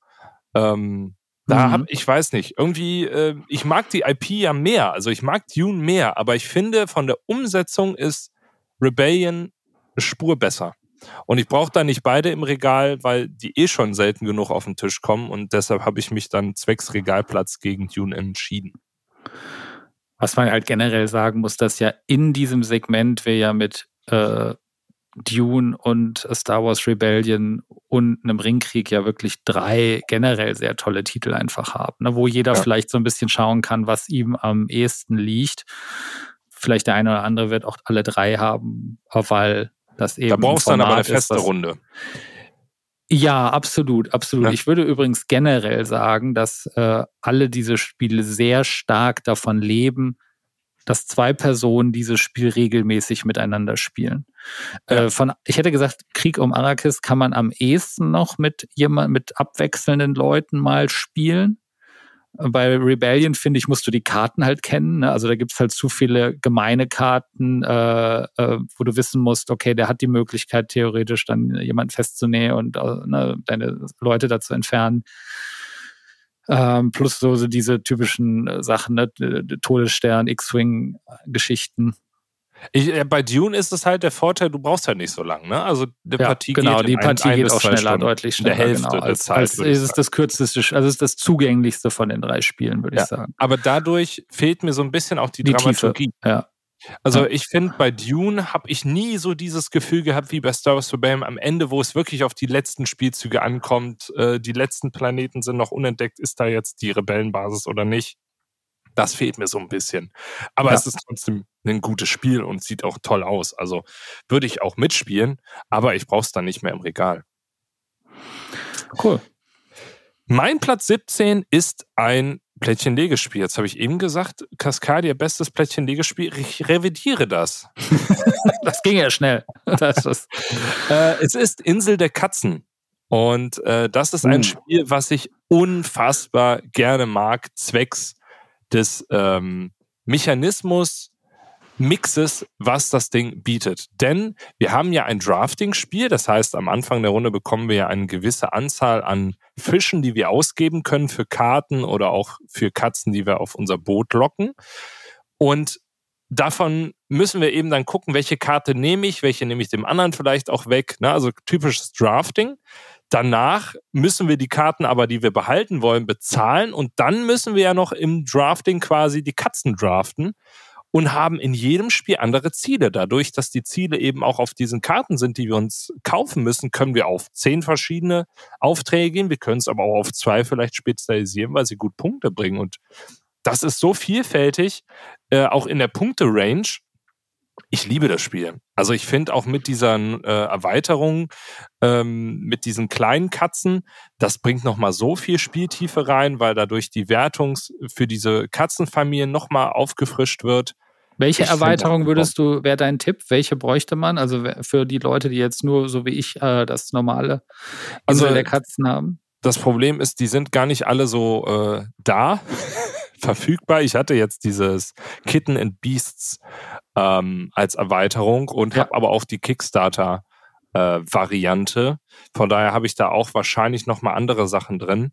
Ich weiß nicht, irgendwie, ich mag die IP ja mehr, also ich mag Dune mehr, aber ich finde, von der Umsetzung ist Rebellion eine Spur besser. Und ich brauche da nicht beide im Regal, weil die schon selten genug auf den Tisch kommen und deshalb habe ich mich dann zwecks Regalplatz gegen Dune entschieden. Was man halt generell sagen muss, dass ja in diesem Segment wir ja mit Dune und Star Wars Rebellion und einem Ringkrieg ja wirklich 3 generell sehr tolle Titel einfach haben, ne, wo jeder vielleicht so ein bisschen schauen kann, was ihm am ehesten liegt. Vielleicht der eine oder andere wird auch alle 3 haben, weil das eben. Da brauchst du dann aber eine feste Runde. Ja, absolut. Ja. Ich würde übrigens generell sagen, dass alle diese Spiele sehr stark davon leben, dass 2 Personen dieses Spiel regelmäßig miteinander spielen. Ja. Ich hätte gesagt, Krieg um Arrakis kann man am ehesten noch mit abwechselnden Leuten mal spielen. Bei Rebellion, finde ich, musst du die Karten halt kennen. Ne? Also da gibt's halt zu viele gemeine Karten, wo du wissen musst, okay, der hat die Möglichkeit, theoretisch dann jemanden festzunehmen und deine Leute dazu entfernen. Plus so diese typischen Sachen, ne? Todesstern, X-Wing-Geschichten. Bei Dune ist es halt der Vorteil, du brauchst halt nicht so lang, ne? Also die Partie geht auch schneller, deutlich schneller. In der Hälfte der Zeit. Es ist das kürzeste, also es ist das zugänglichste von den 3 Spielen, würde ich sagen. Aber dadurch fehlt mir so ein bisschen auch die Dramaturgie. Tiefe. Ja. Also ich finde, bei Dune habe ich nie so dieses Gefühl gehabt wie bei Star Wars Rebellion am Ende, wo es wirklich auf die letzten Spielzüge ankommt. Die letzten Planeten sind noch unentdeckt. Ist da jetzt die Rebellenbasis oder nicht? Das fehlt mir so ein bisschen. Aber es ist trotzdem ein gutes Spiel und sieht auch toll aus. Also würde ich auch mitspielen, aber ich brauche es dann nicht mehr im Regal. Cool. Mein Platz 17 ist ein Plättchen-Legespiel. Jetzt habe ich eben gesagt, Cascadia, bestes Plättchen-Legespiel. Ich revidiere das. Das ging ja schnell. Es ist Insel der Katzen. Und das ist ein Spiel, was ich unfassbar gerne mag, zwecks des Mechanismus Mixes, was das Ding bietet. Denn wir haben ja ein Drafting-Spiel, das heißt, am Anfang der Runde bekommen wir ja eine gewisse Anzahl an Fischen, die wir ausgeben können für Karten oder auch für Katzen, die wir auf unser Boot locken. Und davon müssen wir eben dann gucken, welche Karte nehme ich dem anderen vielleicht auch weg. Ne? Also typisches Drafting. Danach müssen wir die Karten aber, die wir behalten wollen, bezahlen und dann müssen wir ja noch im Drafting quasi die Katzen draften und haben in jedem Spiel andere Ziele. Dadurch, dass die Ziele eben auch auf diesen Karten sind, die wir uns kaufen müssen, können wir auf 10 verschiedene Aufträge gehen. Wir können es aber auch auf 2 vielleicht spezialisieren, weil sie gut Punkte bringen. Und das ist so vielfältig, auch in der Punkte-Range. Ich liebe das Spiel. Also ich finde auch mit dieser Erweiterung, mit diesen kleinen Katzen, das bringt nochmal so viel Spieltiefe rein, weil dadurch die Wertung für diese Katzenfamilien nochmal aufgefrischt wird. Welche Erweiterung wäre dein Tipp? Welche bräuchte man? Also für die Leute, die jetzt nur, so wie ich, das normale Insel der Katzen haben? Das Problem ist, die sind gar nicht alle so da. Verfügbar. Ich hatte jetzt dieses Kitten and Beasts als Erweiterung und habe aber auch die Kickstarter-Variante. Von daher habe ich da auch wahrscheinlich nochmal andere Sachen drin.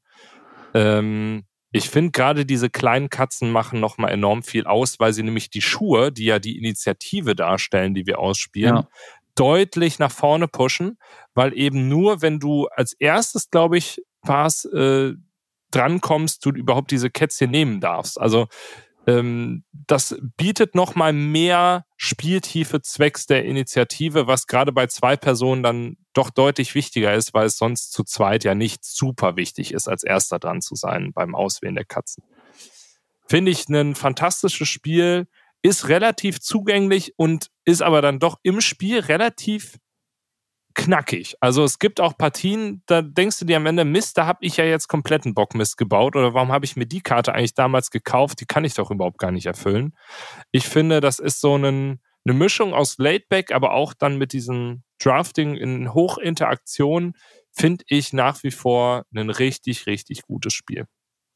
Ich finde gerade diese kleinen Katzen machen nochmal enorm viel aus, weil sie nämlich die Schuhe, die ja die Initiative darstellen, die wir ausspielen, deutlich nach vorne pushen, weil eben nur, wenn du als erstes, glaube ich, drankommst, du überhaupt diese Kätzchen nehmen darfst. Also Das bietet nochmal mehr Spieltiefe zwecks der Initiative, was gerade bei 2 Personen dann doch deutlich wichtiger ist, weil es sonst zu zweit ja nicht super wichtig ist, als Erster dran zu sein beim Auswählen der Katzen. Finde ich ein fantastisches Spiel, ist relativ zugänglich und ist aber dann doch im Spiel relativ knackig. Also es gibt auch Partien, da denkst du dir am Ende, Mist, da habe ich ja jetzt kompletten Bockmist gebaut oder warum habe ich mir die Karte eigentlich damals gekauft? Die kann ich doch überhaupt gar nicht erfüllen. Ich finde, das ist so eine Mischung aus Laidback, aber auch dann mit diesem Drafting in Hochinteraktion, finde ich nach wie vor ein richtig, richtig gutes Spiel.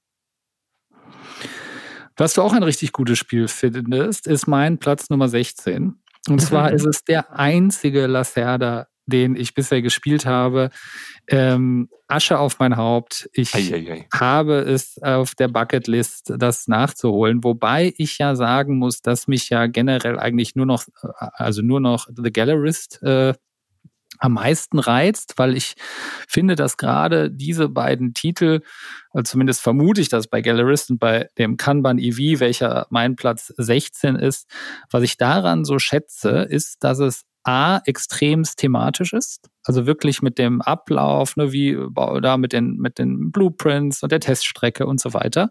Was du auch ein richtig gutes Spiel findest, ist mein Platz Nummer 16. Und zwar ist es der einzige Lacerda, den ich bisher gespielt habe. Asche auf mein Haupt. Ich habe es auf der Bucketlist, das nachzuholen. Wobei ich ja sagen muss, dass mich ja generell eigentlich nur noch The Gallerist am meisten reizt, weil ich finde, dass gerade diese beiden Titel, zumindest vermute ich das bei Gallerist und bei dem Kanban EV, welcher mein Platz 16 ist, was ich daran so schätze, ist, dass es extremst thematisch ist, also wirklich mit dem Ablauf, ne, wie da mit den Blueprints und der Teststrecke und so weiter.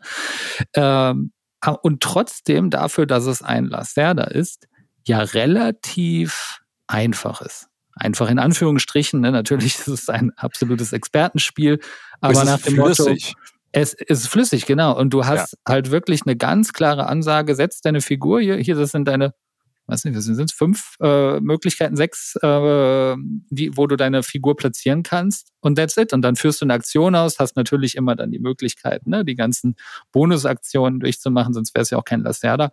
Und trotzdem dafür, dass es ein Lacerda ist, ja relativ einfach ist. Einfach in Anführungsstrichen, ne? Natürlich ist es ein absolutes Expertenspiel, aber nach dem Motto, es ist flüssig, genau. Und du hast halt wirklich eine ganz klare Ansage, setz deine Figur hier, das sind deine, weiß nicht, was sind es, 5 Möglichkeiten, 6, wo du deine Figur platzieren kannst und that's it. Und dann führst du eine Aktion aus, hast natürlich immer dann die Möglichkeit, ne, die ganzen Bonusaktionen durchzumachen, sonst wäre es ja auch kein Lacerda.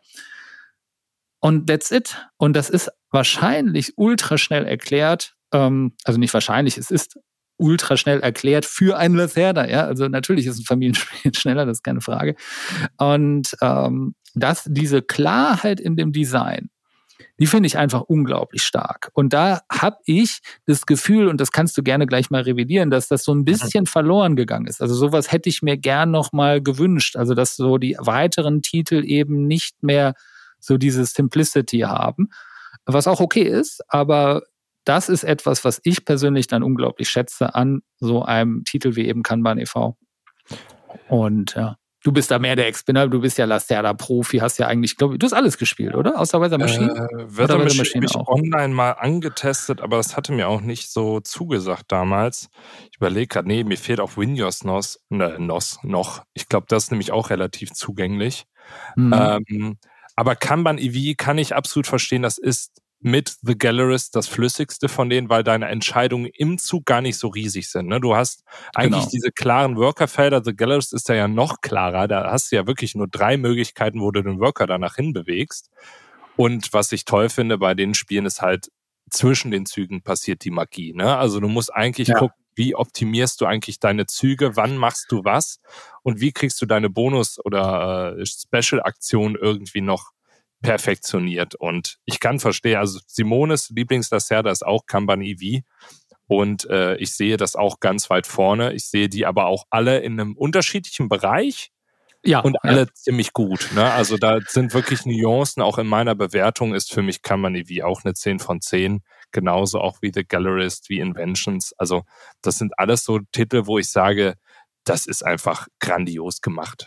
Und that's it. Und das ist wahrscheinlich ultra schnell erklärt, also nicht wahrscheinlich, es ist ultra schnell erklärt für einen Lacerda, ja. Also natürlich ist ein Familienspiel schneller, das ist keine Frage. Und diese Klarheit in dem Design, die finde ich einfach unglaublich stark. Und da habe ich das Gefühl, und das kannst du gerne gleich mal revidieren, dass das so ein bisschen verloren gegangen ist. Also sowas hätte ich mir gern noch mal gewünscht. Also dass so die weiteren Titel eben nicht mehr so diese Simplicity haben, was auch okay ist, aber das ist etwas, was ich persönlich dann unglaublich schätze an so einem Titel wie eben Kanban e.V. Und ja, du bist da mehr der Experte, du bist ja Lacerda-Profi, hast ja eigentlich, glaube ich, du hast alles gespielt, oder? Außer Weather Machine? Weather Machine habe ich online mal angetestet, aber das hatte mir auch nicht so zugesagt damals. Ich überlege gerade, mir fehlt auch Winyours noch. Ich glaube, das ist nämlich auch relativ zugänglich. Aber Kanban EV kann ich absolut verstehen, das ist mit The Gallerist das flüssigste von denen, weil deine Entscheidungen im Zug gar nicht so riesig sind. Ne? Du hast eigentlich diese klaren Workerfelder, The Gallerist ist ja noch klarer, da hast du ja wirklich nur 3 Möglichkeiten, wo du den Worker danach hinbewegst. Und was ich toll finde bei den Spielen ist halt, zwischen den Zügen passiert die Magie. Ne? Also du musst eigentlich gucken, wie optimierst du eigentlich deine Züge, wann machst du was und wie kriegst du deine Bonus- oder Special-Aktionen irgendwie noch perfektioniert. Und ich kann verstehen, also Simones Lieblings-Lacerda ist auch Kanban EV und ich sehe das auch ganz weit vorne. Ich sehe die aber auch alle in einem unterschiedlichen Bereich und alle ziemlich gut. Ne? Also da sind wirklich Nuancen, auch in meiner Bewertung ist für mich Kanban EV auch eine 10 von 10. Genauso auch wie The Gallerist, wie Inventions. Also das sind alles so Titel, wo ich sage, das ist einfach grandios gemacht.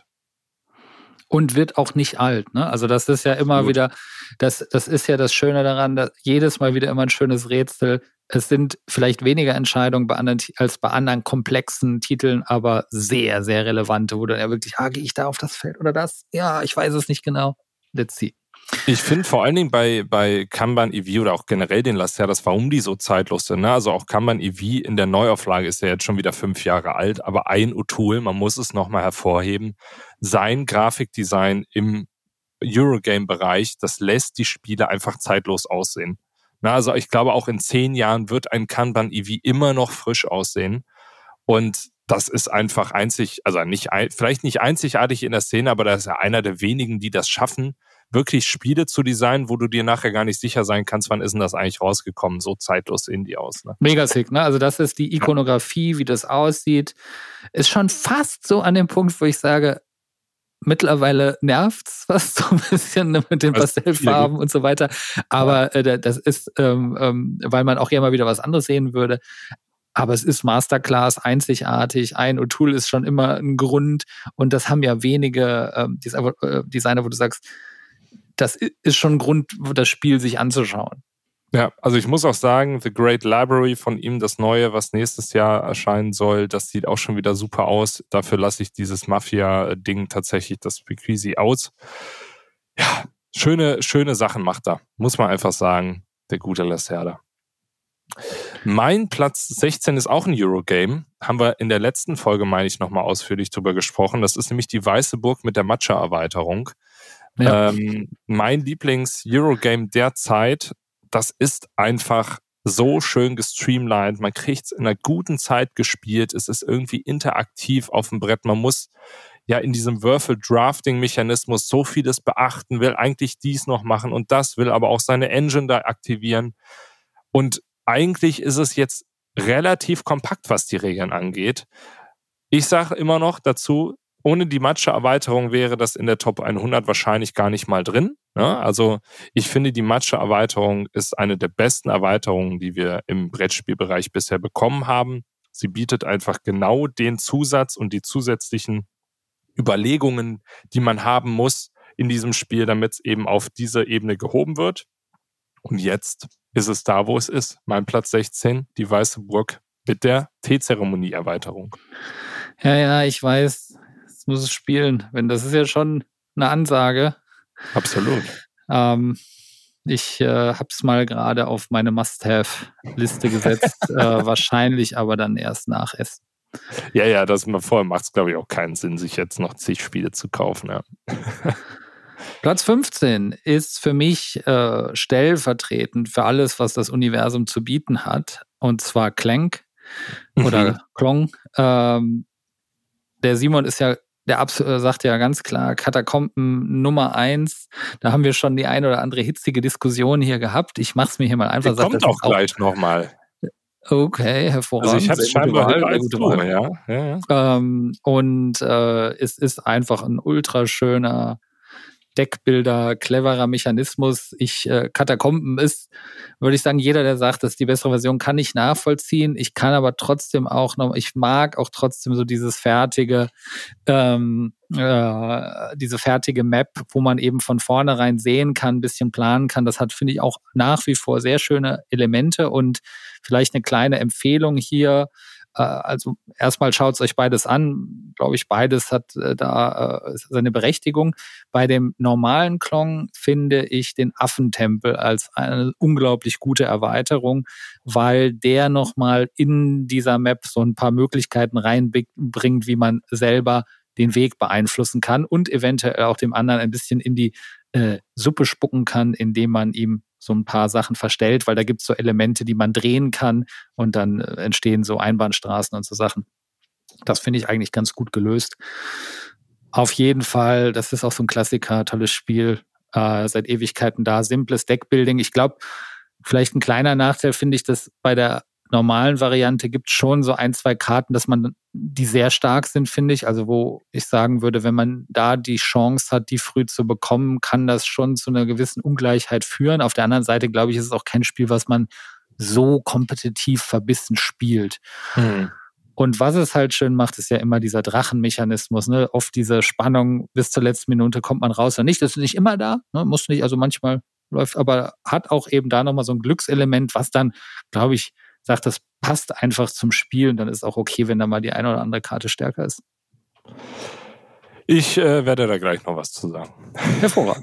Und wird auch nicht alt, ne? Also das ist ja immer wieder, das ist ja das Schöne daran, dass jedes Mal wieder immer ein schönes Rätsel. Es sind vielleicht weniger Entscheidungen als bei anderen komplexen Titeln, aber sehr, sehr relevante, wo du ja wirklich, gehe ich da auf das Feld oder das? Ja, ich weiß es nicht genau. Let's see. Ich finde vor allen Dingen bei Kanban EV oder auch generell den Lacerdas, warum die so zeitlos sind. Ne? Also auch Kanban EV in der Neuauflage ist ja jetzt schon wieder 5 Jahre alt, aber ein O'Toole, man muss es nochmal hervorheben, sein Grafikdesign im Eurogame-Bereich, das lässt die Spiele einfach zeitlos aussehen. Na, also ich glaube, auch in 10 Jahren wird ein Kanban EV immer noch frisch aussehen. Und das ist einfach vielleicht nicht einzigartig in der Szene, aber da ist ja einer der wenigen, die das schaffen, wirklich Spiele zu designen, wo du dir nachher gar nicht sicher sein kannst, wann ist denn das eigentlich rausgekommen. So zeitlos sehen die aus. Ne? Mega sick, ne? Also das ist die Ikonografie, wie das aussieht. Ist schon fast so an dem Punkt, wo ich sage, Mittlerweile nervt's fast so ein bisschen mit den Pastellfarben und so weiter. Aber das ist, weil man auch gerne mal wieder was anderes sehen würde. Aber es ist Masterclass, einzigartig. Ein O'Toole ist schon immer ein Grund. Und das haben ja wenige Designer, wo du sagst, das ist schon ein Grund, das Spiel sich anzuschauen. Ja, also ich muss auch sagen, The Great Library von ihm, das Neue, was nächstes Jahr erscheinen soll, das sieht auch schon wieder super aus. Dafür lasse ich dieses Mafia-Ding tatsächlich, das Speakeasy, aus. Ja, schöne Sachen macht er, muss man einfach sagen, der gute Lacerda. Mein Platz 16 ist auch ein Eurogame. Haben wir in der letzten Folge, meine ich, nochmal ausführlich drüber gesprochen. Das ist nämlich die Weiße Burg mit der Matcha-Erweiterung. Ja. Mein Lieblings-Eurogame derzeit. Das ist einfach so schön gestreamlined. Man kriegt es in einer guten Zeit gespielt. Es ist irgendwie interaktiv auf dem Brett. Man muss ja in diesem Würfel-Drafting-Mechanismus so vieles beachten, will eigentlich dies noch machen und das, will aber auch seine Engine da aktivieren. Und eigentlich ist es jetzt relativ kompakt, was die Regeln angeht. Ich sage immer noch dazu, ohne die Matcha-Erweiterung wäre das in der Top 100 wahrscheinlich gar nicht mal drin. Ja, also ich finde, die Matcha-Erweiterung ist eine der besten Erweiterungen, die wir im Brettspielbereich bisher bekommen haben. Sie bietet einfach genau den Zusatz und die zusätzlichen Überlegungen, die man haben muss in diesem Spiel, damit es eben auf diese Ebene gehoben wird. Und jetzt ist es da, wo es ist. Mein Platz 16, die Weiße Burg mit der Teezeremonie-Erweiterung. Ja, ich weiß. Jetzt muss es spielen. Das ist ja schon eine Ansage. Absolut. Ich habe es mal gerade auf meine Must-Have-Liste gesetzt. Wahrscheinlich aber dann erst nach Essen. Ja, das vorher macht es, glaube ich, auch keinen Sinn, sich jetzt noch zig Spiele zu kaufen. Ja. Platz 15 ist für mich stellvertretend für alles, was das Universum zu bieten hat. Und zwar Clank oder Klong. Der Simon ist ja, sagt ja ganz klar, Katakomben Nummer 1. Da haben wir schon die eine oder andere hitzige Diskussion hier gehabt. Ich mache es mir hier mal einfach. Kommt auch gleich nochmal. Okay, hervorragend. Also ich habe es scheinbar höher als du, ja. Und es ist einfach ein ultraschöner Deckbilder, cleverer Mechanismus. Katakomben ist, würde ich sagen, jeder, der sagt, das ist die bessere Version, kann ich nachvollziehen. Ich kann aber trotzdem auch noch, ich mag auch trotzdem so dieses fertige, diese fertige Map, wo man eben von vornherein sehen kann, ein bisschen planen kann. Das hat, finde ich, auch nach wie vor sehr schöne Elemente und vielleicht eine kleine Empfehlung hier. Also erstmal schaut es euch beides an. Glaube ich, beides hat da seine Berechtigung. Bei dem normalen Klong finde ich den Affentempel als eine unglaublich gute Erweiterung, weil der nochmal in dieser Map so ein paar Möglichkeiten reinbringt, wie man selber den Weg beeinflussen kann und eventuell auch dem anderen ein bisschen in die Suppe spucken kann, indem man ihm so ein paar Sachen verstellt, weil da gibt es so Elemente, die man drehen kann und dann entstehen so Einbahnstraßen und so Sachen. Das finde ich eigentlich ganz gut gelöst. Auf jeden Fall, das ist auch so ein Klassiker, tolles Spiel, seit Ewigkeiten da, simples Deckbuilding. Ich glaube, vielleicht ein kleiner Nachteil finde ich, dass bei der normalen Variante gibt es schon so 1, 2 Karten, dass man die sehr stark sind, finde ich. Also wo ich sagen würde, wenn man da die Chance hat, die früh zu bekommen, kann das schon zu einer gewissen Ungleichheit führen. Auf der anderen Seite, glaube ich, ist es auch kein Spiel, was man so kompetitiv verbissen spielt. Und was es halt schön macht, ist ja immer dieser Drachenmechanismus, ne? Oft diese Spannung, bis zur letzten Minute kommt man raus oder nicht. Das ist nicht immer da, ne? Muss nicht, also manchmal läuft, aber hat auch eben da nochmal so ein Glückselement, was dann, glaube ich, sagt, das passt einfach zum Spiel und dann ist auch okay, wenn da mal die eine oder andere Karte stärker ist. Ich werde da gleich noch was zu sagen. Hervorragend.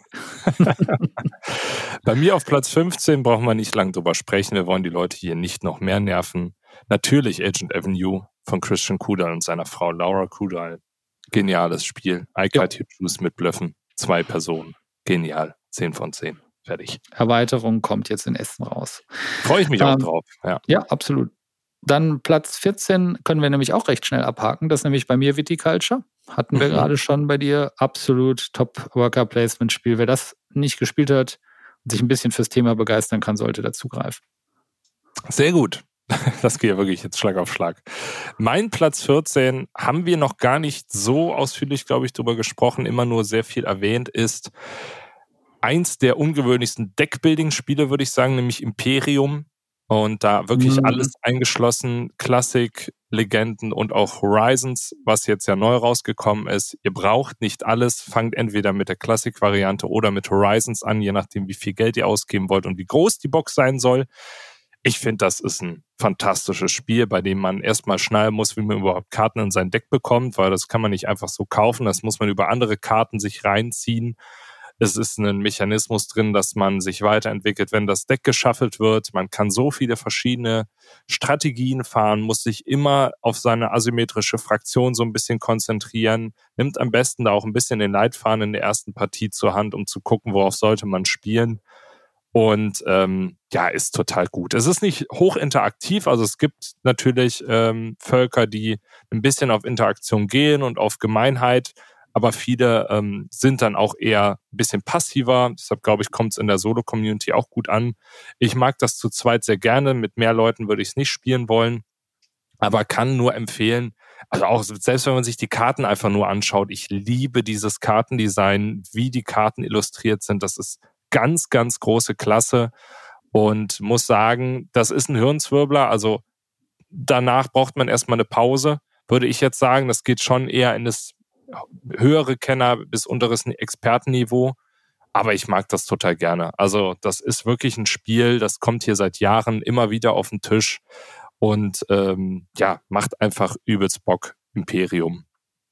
Bei mir auf Platz 15 brauchen wir nicht lange drüber sprechen. Wir wollen die Leute hier nicht noch mehr nerven. Natürlich Agent Avenue von Christian Kudal und seiner Frau Laura Kudal. Geniales Spiel. I Cut You Choose mit Blöffen. 2 Personen. Genial. 10 von 10. Fertig. Erweiterung kommt jetzt in Essen raus. Freue ich mich auch drauf. Ja, absolut. Dann Platz 14 können wir nämlich auch recht schnell abhaken. Das ist nämlich bei mir Viticulture. Hatten wir gerade schon bei dir. Absolut Top-Worker-Placement-Spiel. Wer das nicht gespielt hat und sich ein bisschen fürs Thema begeistern kann, sollte dazugreifen. Sehr gut. Das geht ja wirklich jetzt Schlag auf Schlag. Mein Platz 14 haben wir noch gar nicht so ausführlich, glaube ich, drüber gesprochen, immer nur sehr viel erwähnt, ist eins der ungewöhnlichsten Deckbuilding-Spiele, würde ich sagen, nämlich Imperium. Und da wirklich alles eingeschlossen, Klassik, Legenden und auch Horizons, was jetzt ja neu rausgekommen ist. Ihr braucht nicht alles, fangt entweder mit der Klassik-Variante oder mit Horizons an, je nachdem, wie viel Geld ihr ausgeben wollt und wie groß die Box sein soll. Ich finde, das ist ein fantastisches Spiel, bei dem man erstmal schnallen muss, wie man überhaupt Karten in sein Deck bekommt, weil das kann man nicht einfach so kaufen, das muss man über andere Karten sich reinziehen. Es ist ein Mechanismus drin, dass man sich weiterentwickelt, wenn das Deck geschaffelt wird. Man kann so viele verschiedene Strategien fahren, muss sich immer auf seine asymmetrische Fraktion so ein bisschen konzentrieren, nimmt am besten da auch ein bisschen den Leitfaden in der ersten Partie zur Hand, um zu gucken, worauf sollte man spielen. Und ist total gut. Es ist nicht hochinteraktiv, also es gibt natürlich Völker, die ein bisschen auf Interaktion gehen und auf Gemeinheit, aber viele sind dann auch eher ein bisschen passiver. Deshalb, glaube ich, kommt es in der Solo-Community auch gut an. Ich mag das zu zweit sehr gerne. Mit mehr Leuten würde ich es nicht spielen wollen, aber kann nur empfehlen, also auch selbst wenn man sich die Karten einfach nur anschaut, ich liebe dieses Kartendesign, wie die Karten illustriert sind. Das ist ganz, ganz große Klasse und muss sagen, das ist ein Hirnzwirbler. Also danach braucht man erstmal eine Pause, würde ich jetzt sagen. Das geht schon eher in das höhere Kenner bis unteres Expertenniveau. Aber ich mag das total gerne. Also das ist wirklich ein Spiel, das kommt hier seit Jahren immer wieder auf den Tisch und macht einfach übelst Bock. Imperium.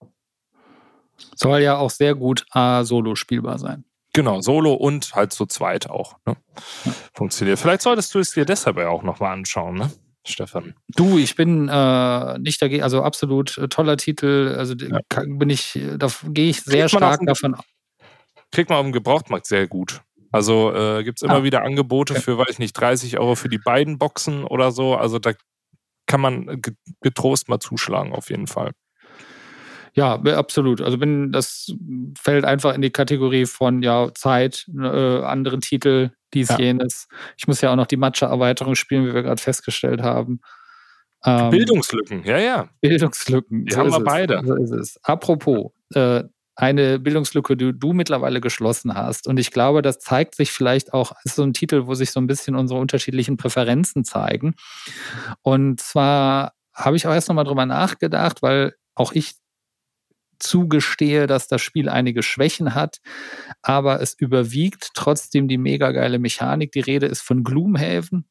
Soll ja auch sehr gut solo spielbar sein. Genau, solo und halt zu zweit auch. Ne? Funktioniert. Vielleicht solltest du es dir deshalb ja auch nochmal anschauen, ne, Stefan? Du, ich bin nicht dagegen, also absolut toller Titel. Also da gehe ich sehr stark davon aus. Kriegt man auf dem Gebrauchtmarkt sehr gut. Also gibt es immer wieder Angebote für, weiß ich nicht, 30 € für die beiden Boxen oder so. Also da kann man getrost mal zuschlagen, auf jeden Fall. Ja, absolut. Also das fällt einfach in die Kategorie von Zeit, andere Titel, dies, jenes. Ich muss ja auch noch die Matcha-Erweiterung spielen, wie wir gerade festgestellt haben. Bildungslücken, ja. Bildungslücken. Die haben wir beide. So ist es. Apropos, eine Bildungslücke, die du mittlerweile geschlossen hast. Und ich glaube, das zeigt sich vielleicht auch, ist so ein Titel, wo sich so ein bisschen unsere unterschiedlichen Präferenzen zeigen. Und zwar habe ich auch erst nochmal drüber nachgedacht, weil auch ich zugestehe, dass das Spiel einige Schwächen hat, aber es überwiegt trotzdem die mega geile Mechanik. Die Rede ist von Gloomhaven.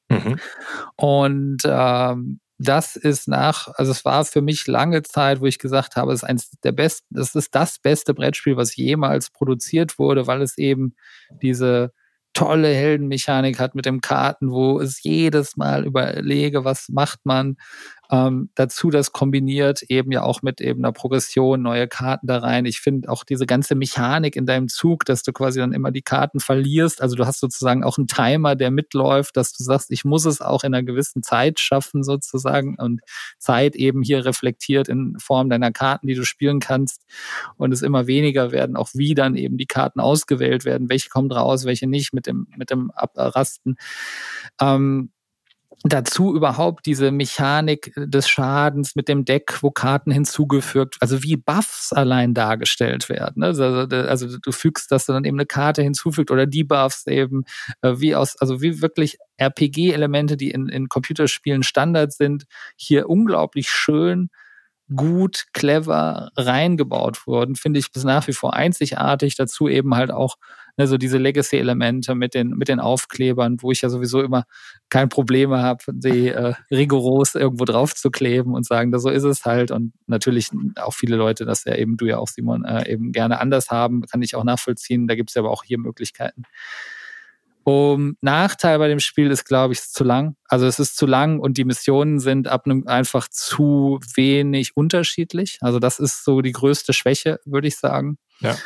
Und das ist es war für mich lange Zeit, wo ich gesagt habe, es ist das beste Brettspiel, was jemals produziert wurde, weil es eben diese tolle Heldenmechanik hat mit dem Karten, wo es jedes Mal überlege, was macht man. Dazu das kombiniert eben ja auch mit eben einer Progression, neue Karten da rein. Ich finde auch diese ganze Mechanik in deinem Zug, dass du quasi dann immer die Karten verlierst. Also du hast sozusagen auch einen Timer, der mitläuft, dass du sagst, ich muss es auch in einer gewissen Zeit schaffen sozusagen und Zeit eben hier reflektiert in Form deiner Karten, die du spielen kannst und es immer weniger werden, auch wie dann eben die Karten ausgewählt werden, welche kommen raus, welche nicht mit dem Abrasten. Dazu überhaupt diese Mechanik des Schadens mit dem Deck, wo Karten hinzugefügt, also wie Buffs allein dargestellt werden. Also du fügst, dass du dann eben eine Karte hinzufügt oder Debuffs eben, wie wirklich RPG-Elemente, die in Computerspielen Standard sind, hier unglaublich schön, gut, clever reingebaut wurden, finde ich bis nach wie vor einzigartig. Dazu eben halt auch so diese Legacy-Elemente mit den Aufklebern, wo ich ja sowieso immer kein Problem habe, die rigoros irgendwo drauf zu kleben und sagen, so ist es halt. Und natürlich auch viele Leute, das ja eben du ja auch, Simon, eben gerne anders haben, kann ich auch nachvollziehen. Da gibt es ja aber auch hier Möglichkeiten. Nachteil bei dem Spiel ist, glaube ich, zu lang. Also es ist zu lang und die Missionen sind einfach zu wenig unterschiedlich. Also das ist so die größte Schwäche, würde ich sagen. Ja.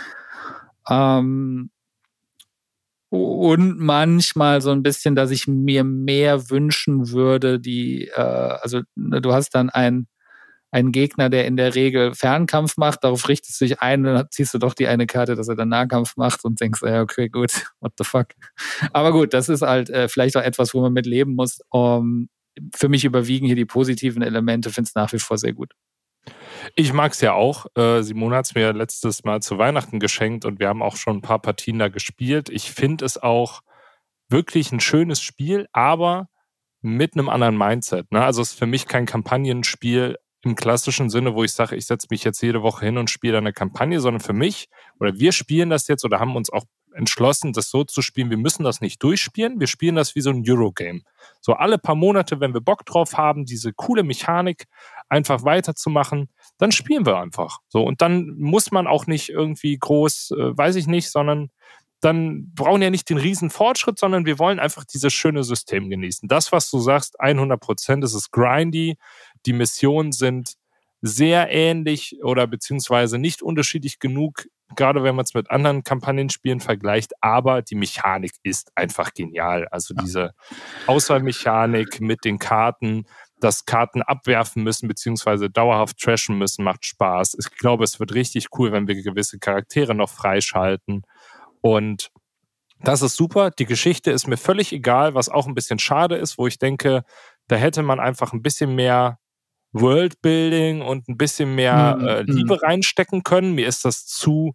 Und manchmal so ein bisschen, dass ich mir mehr wünschen würde, also du hast dann einen Gegner, der in der Regel Fernkampf macht, darauf richtest du dich ein, dann ziehst du doch die eine Karte, dass er dann Nahkampf macht und denkst, ja, okay, gut, what the fuck. Aber gut, das ist halt vielleicht auch etwas, wo man mit leben muss. für mich überwiegen hier die positiven Elemente, finde es nach wie vor sehr gut. Ich mag es ja auch. Simone hat es mir letztes Mal zu Weihnachten geschenkt und wir haben auch schon ein paar Partien da gespielt. Ich finde es auch wirklich ein schönes Spiel, aber mit einem anderen Mindset. Ne? Also es ist für mich kein Kampagnenspiel im klassischen Sinne, wo ich sage, ich setze mich jetzt jede Woche hin und spiele eine Kampagne, sondern für mich, oder wir spielen das jetzt oder haben uns auch entschlossen, das so zu spielen, wir müssen das nicht durchspielen, wir spielen das wie so ein Eurogame. So alle paar Monate, wenn wir Bock drauf haben, diese coole Mechanik einfach weiterzumachen, dann spielen wir einfach. So, und dann muss man auch nicht irgendwie groß, weiß ich nicht, sondern dann brauchen wir ja nicht den riesen Fortschritt, sondern wir wollen einfach dieses schöne System genießen. Das, was du sagst, 100%, es ist grindy, die Missionen sind sehr ähnlich oder beziehungsweise nicht unterschiedlich genug, gerade wenn man es mit anderen Kampagnenspielen vergleicht, aber die Mechanik ist einfach genial. Also diese Auswahlmechanik mit den Karten, dass Karten abwerfen müssen beziehungsweise dauerhaft trashen müssen, macht Spaß. Ich glaube, es wird richtig cool, wenn wir gewisse Charaktere noch freischalten. Und das ist super. Die Geschichte ist mir völlig egal, was auch ein bisschen schade ist, wo ich denke, da hätte man einfach ein bisschen mehr Worldbuilding und ein bisschen mehr Liebe reinstecken können. Mir ist das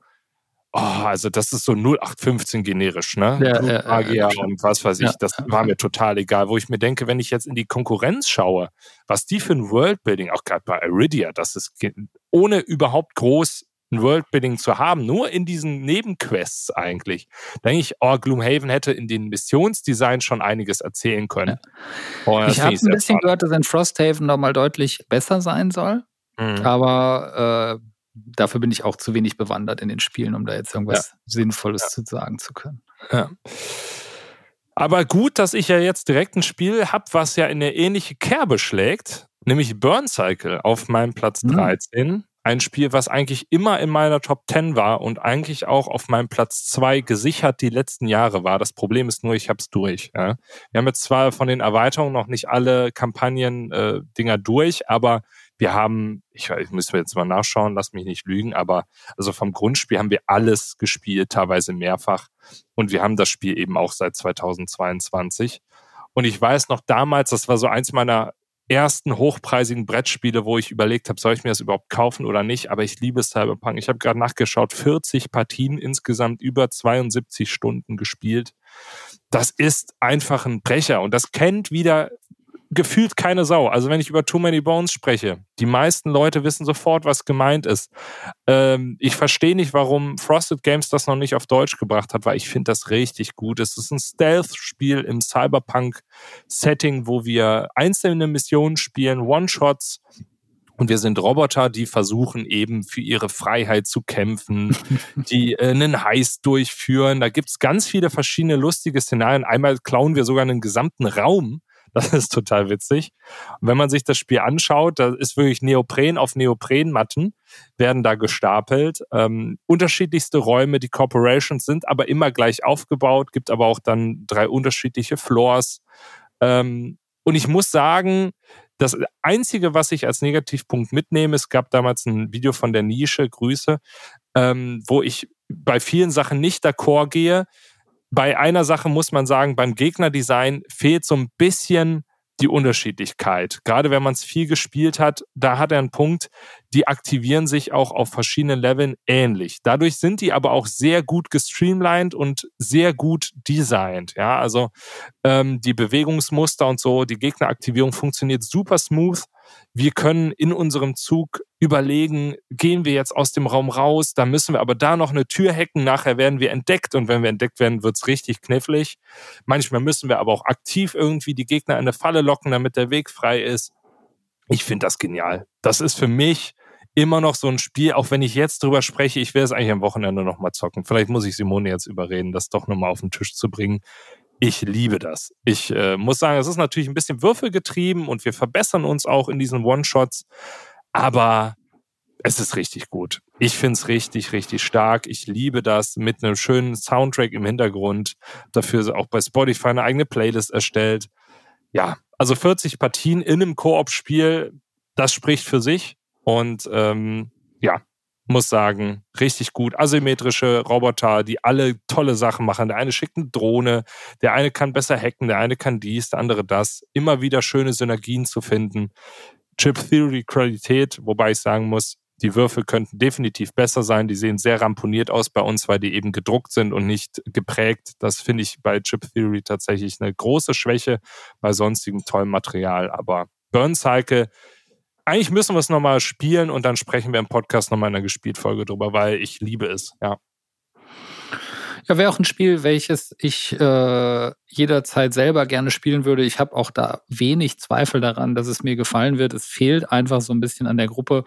also das ist so 0815 generisch, ne? Magier und was weiß ich, das war mir total egal, wo ich mir denke, wenn ich jetzt in die Konkurrenz schaue, was die für ein Worldbuilding, auch gerade bei Iridia, das ist ohne überhaupt groß ein Worldbuilding zu haben, nur in diesen Nebenquests eigentlich, denke ich, Gloomhaven hätte in den Missionsdesign schon einiges erzählen können. Ja. Ich habe ein bisschen gehört, dass in Frosthaven nochmal deutlich besser sein soll, aber dafür bin ich auch zu wenig bewandert in den Spielen, um da jetzt irgendwas Sinnvolles zu sagen zu können. Ja. Aber gut, dass ich ja jetzt direkt ein Spiel habe, was ja in eine ähnliche Kerbe schlägt, nämlich Burn Cycle auf meinem Platz 13. Ein Spiel, was eigentlich immer in meiner Top 10 war und eigentlich auch auf meinem Platz 2 gesichert die letzten Jahre war. Das Problem ist nur, ich hab's durch. Ja. Wir haben jetzt zwar von den Erweiterungen noch nicht alle Kampagnen-Dinger durch, aber wir haben, ich müssen jetzt mal nachschauen, lass mich nicht lügen, aber also vom Grundspiel haben wir alles gespielt, teilweise mehrfach. Und wir haben das Spiel eben auch seit 2022. Und ich weiß noch damals, das war so eins meiner ersten hochpreisigen Brettspiele, wo ich überlegt habe, soll ich mir das überhaupt kaufen oder nicht, aber ich liebe Cyberpunk. Ich habe gerade nachgeschaut, 40 Partien insgesamt über 72 Stunden gespielt. Das ist einfach ein Brecher und das kennt wieder gefühlt keine Sau. Also wenn ich über Too Many Bones spreche, die meisten Leute wissen sofort, was gemeint ist. Ich verstehe nicht, warum Frosted Games das noch nicht auf Deutsch gebracht hat, weil ich finde das richtig gut. Es ist ein Stealth-Spiel im Cyberpunk-Setting, wo wir einzelne Missionen spielen, One-Shots, und wir sind Roboter, die versuchen eben für ihre Freiheit zu kämpfen, die einen Heist durchführen. Da gibt's ganz viele verschiedene lustige Szenarien. Einmal klauen wir sogar einen gesamten Raum. Das ist total witzig. Und wenn man sich das Spiel anschaut, da ist wirklich Neopren auf Neoprenmatten, werden da gestapelt. Unterschiedlichste Räume, die Corporations sind aber immer gleich aufgebaut, gibt aber auch dann 3 unterschiedliche Floors. Und ich muss sagen, das Einzige, was ich als Negativpunkt mitnehme, es gab damals ein Video von der Nische, Grüße, wo ich bei vielen Sachen nicht d'accord gehe. Bei einer Sache muss man sagen, beim Gegnerdesign fehlt so ein bisschen die Unterschiedlichkeit. Gerade wenn man es viel gespielt hat, da hat er einen Punkt, die aktivieren sich auch auf verschiedenen Leveln ähnlich. Dadurch sind die aber auch sehr gut gestreamlined und sehr gut designt. Ja, also die Bewegungsmuster und so, die Gegneraktivierung funktioniert super smooth. Wir können in unserem Zug überlegen, gehen wir jetzt aus dem Raum raus, dann müssen wir aber da noch eine Tür hacken, nachher werden wir entdeckt und wenn wir entdeckt werden, wird's richtig knifflig. Manchmal müssen wir aber auch aktiv irgendwie die Gegner in eine Falle locken, damit der Weg frei ist. Ich finde das genial. Das ist für mich immer noch so ein Spiel, auch wenn ich jetzt drüber spreche, ich werde es eigentlich am Wochenende nochmal zocken. Vielleicht muss ich Simone jetzt überreden, das doch nochmal auf den Tisch zu bringen. Ich liebe das. Ich muss sagen, es ist natürlich ein bisschen würfelgetrieben und wir verbessern uns auch in diesen One-Shots, aber es ist richtig gut. Ich finde es richtig, richtig stark. Ich liebe das mit einem schönen Soundtrack im Hintergrund. Dafür auch bei Spotify eine eigene Playlist erstellt. Ja, also 40 Partien in einem Koop-Spiel, das spricht für sich und ja, muss sagen, richtig gut. Asymmetrische Roboter, die alle tolle Sachen machen. Der eine schickt eine Drohne, der eine kann besser hacken, der eine kann dies, der andere das. Immer wieder schöne Synergien zu finden. Chip Theory Qualität, wobei ich sagen muss, die Würfel könnten definitiv besser sein. Die sehen sehr ramponiert aus bei uns, weil die eben gedruckt sind und nicht geprägt. Das finde ich bei Chip Theory tatsächlich eine große Schwäche bei sonstigem tollem Material. Aber Burn Cycle, eigentlich müssen wir es nochmal spielen und dann sprechen wir im Podcast nochmal in einer Gespielt-Folge drüber, weil ich liebe es, ja. Ja, wäre auch ein Spiel, welches ich jederzeit selber gerne spielen würde. Ich habe auch da wenig Zweifel daran, dass es mir gefallen wird. Es fehlt einfach so ein bisschen an der Gruppe.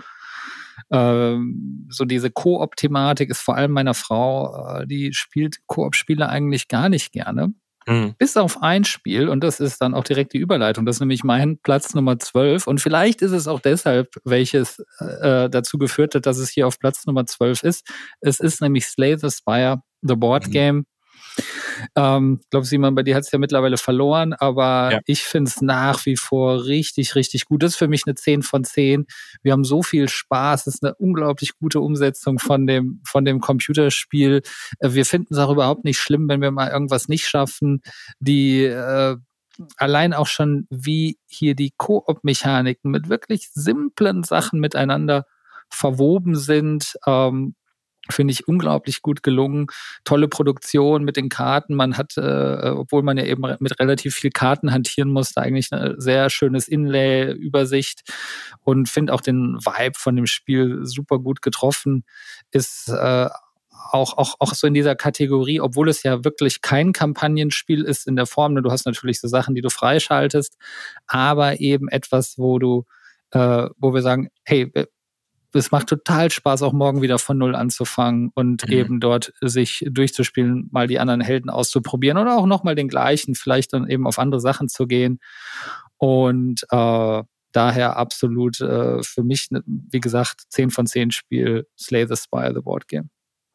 So diese Koop-Thematik ist vor allem meiner Frau, die spielt Koop-Spiele eigentlich gar nicht gerne. Bis auf ein Spiel, und das ist dann auch direkt die Überleitung, das ist nämlich mein Platz Nummer 12 und vielleicht ist es auch deshalb, welches dazu geführt hat, dass es hier auf Platz Nummer 12 ist. Es ist nämlich Slay the Spire, The Board Game. Ich glaube, Simon, bei dir hat es ja mittlerweile verloren, aber ich finde es nach wie vor richtig, richtig gut. Das ist für mich eine 10 von 10. Wir haben so viel Spaß. Es ist eine unglaublich gute Umsetzung von dem Computerspiel. Wir finden es auch überhaupt nicht schlimm, wenn wir mal irgendwas nicht schaffen. Die allein auch schon, wie hier die Koop-Mechaniken mit wirklich simplen Sachen miteinander verwoben sind, finde ich unglaublich gut gelungen. Tolle Produktion mit den Karten. Man hat, obwohl man ja eben mit relativ viel Karten hantieren musste, eigentlich ein sehr schönes Inlay, Übersicht und finde auch den Vibe von dem Spiel super gut getroffen. Ist auch so in dieser Kategorie, obwohl es ja wirklich kein Kampagnenspiel ist in der Form. Du hast natürlich so Sachen, die du freischaltest, aber eben etwas, wo wir sagen, hey, es macht total Spaß, auch morgen wieder von Null anzufangen und eben dort sich durchzuspielen, mal die anderen Helden auszuprobieren oder auch nochmal den gleichen, vielleicht dann eben auf andere Sachen zu gehen. Und daher absolut für mich, wie gesagt, 10 von 10 Spiel Slay the Spire, The Board Game.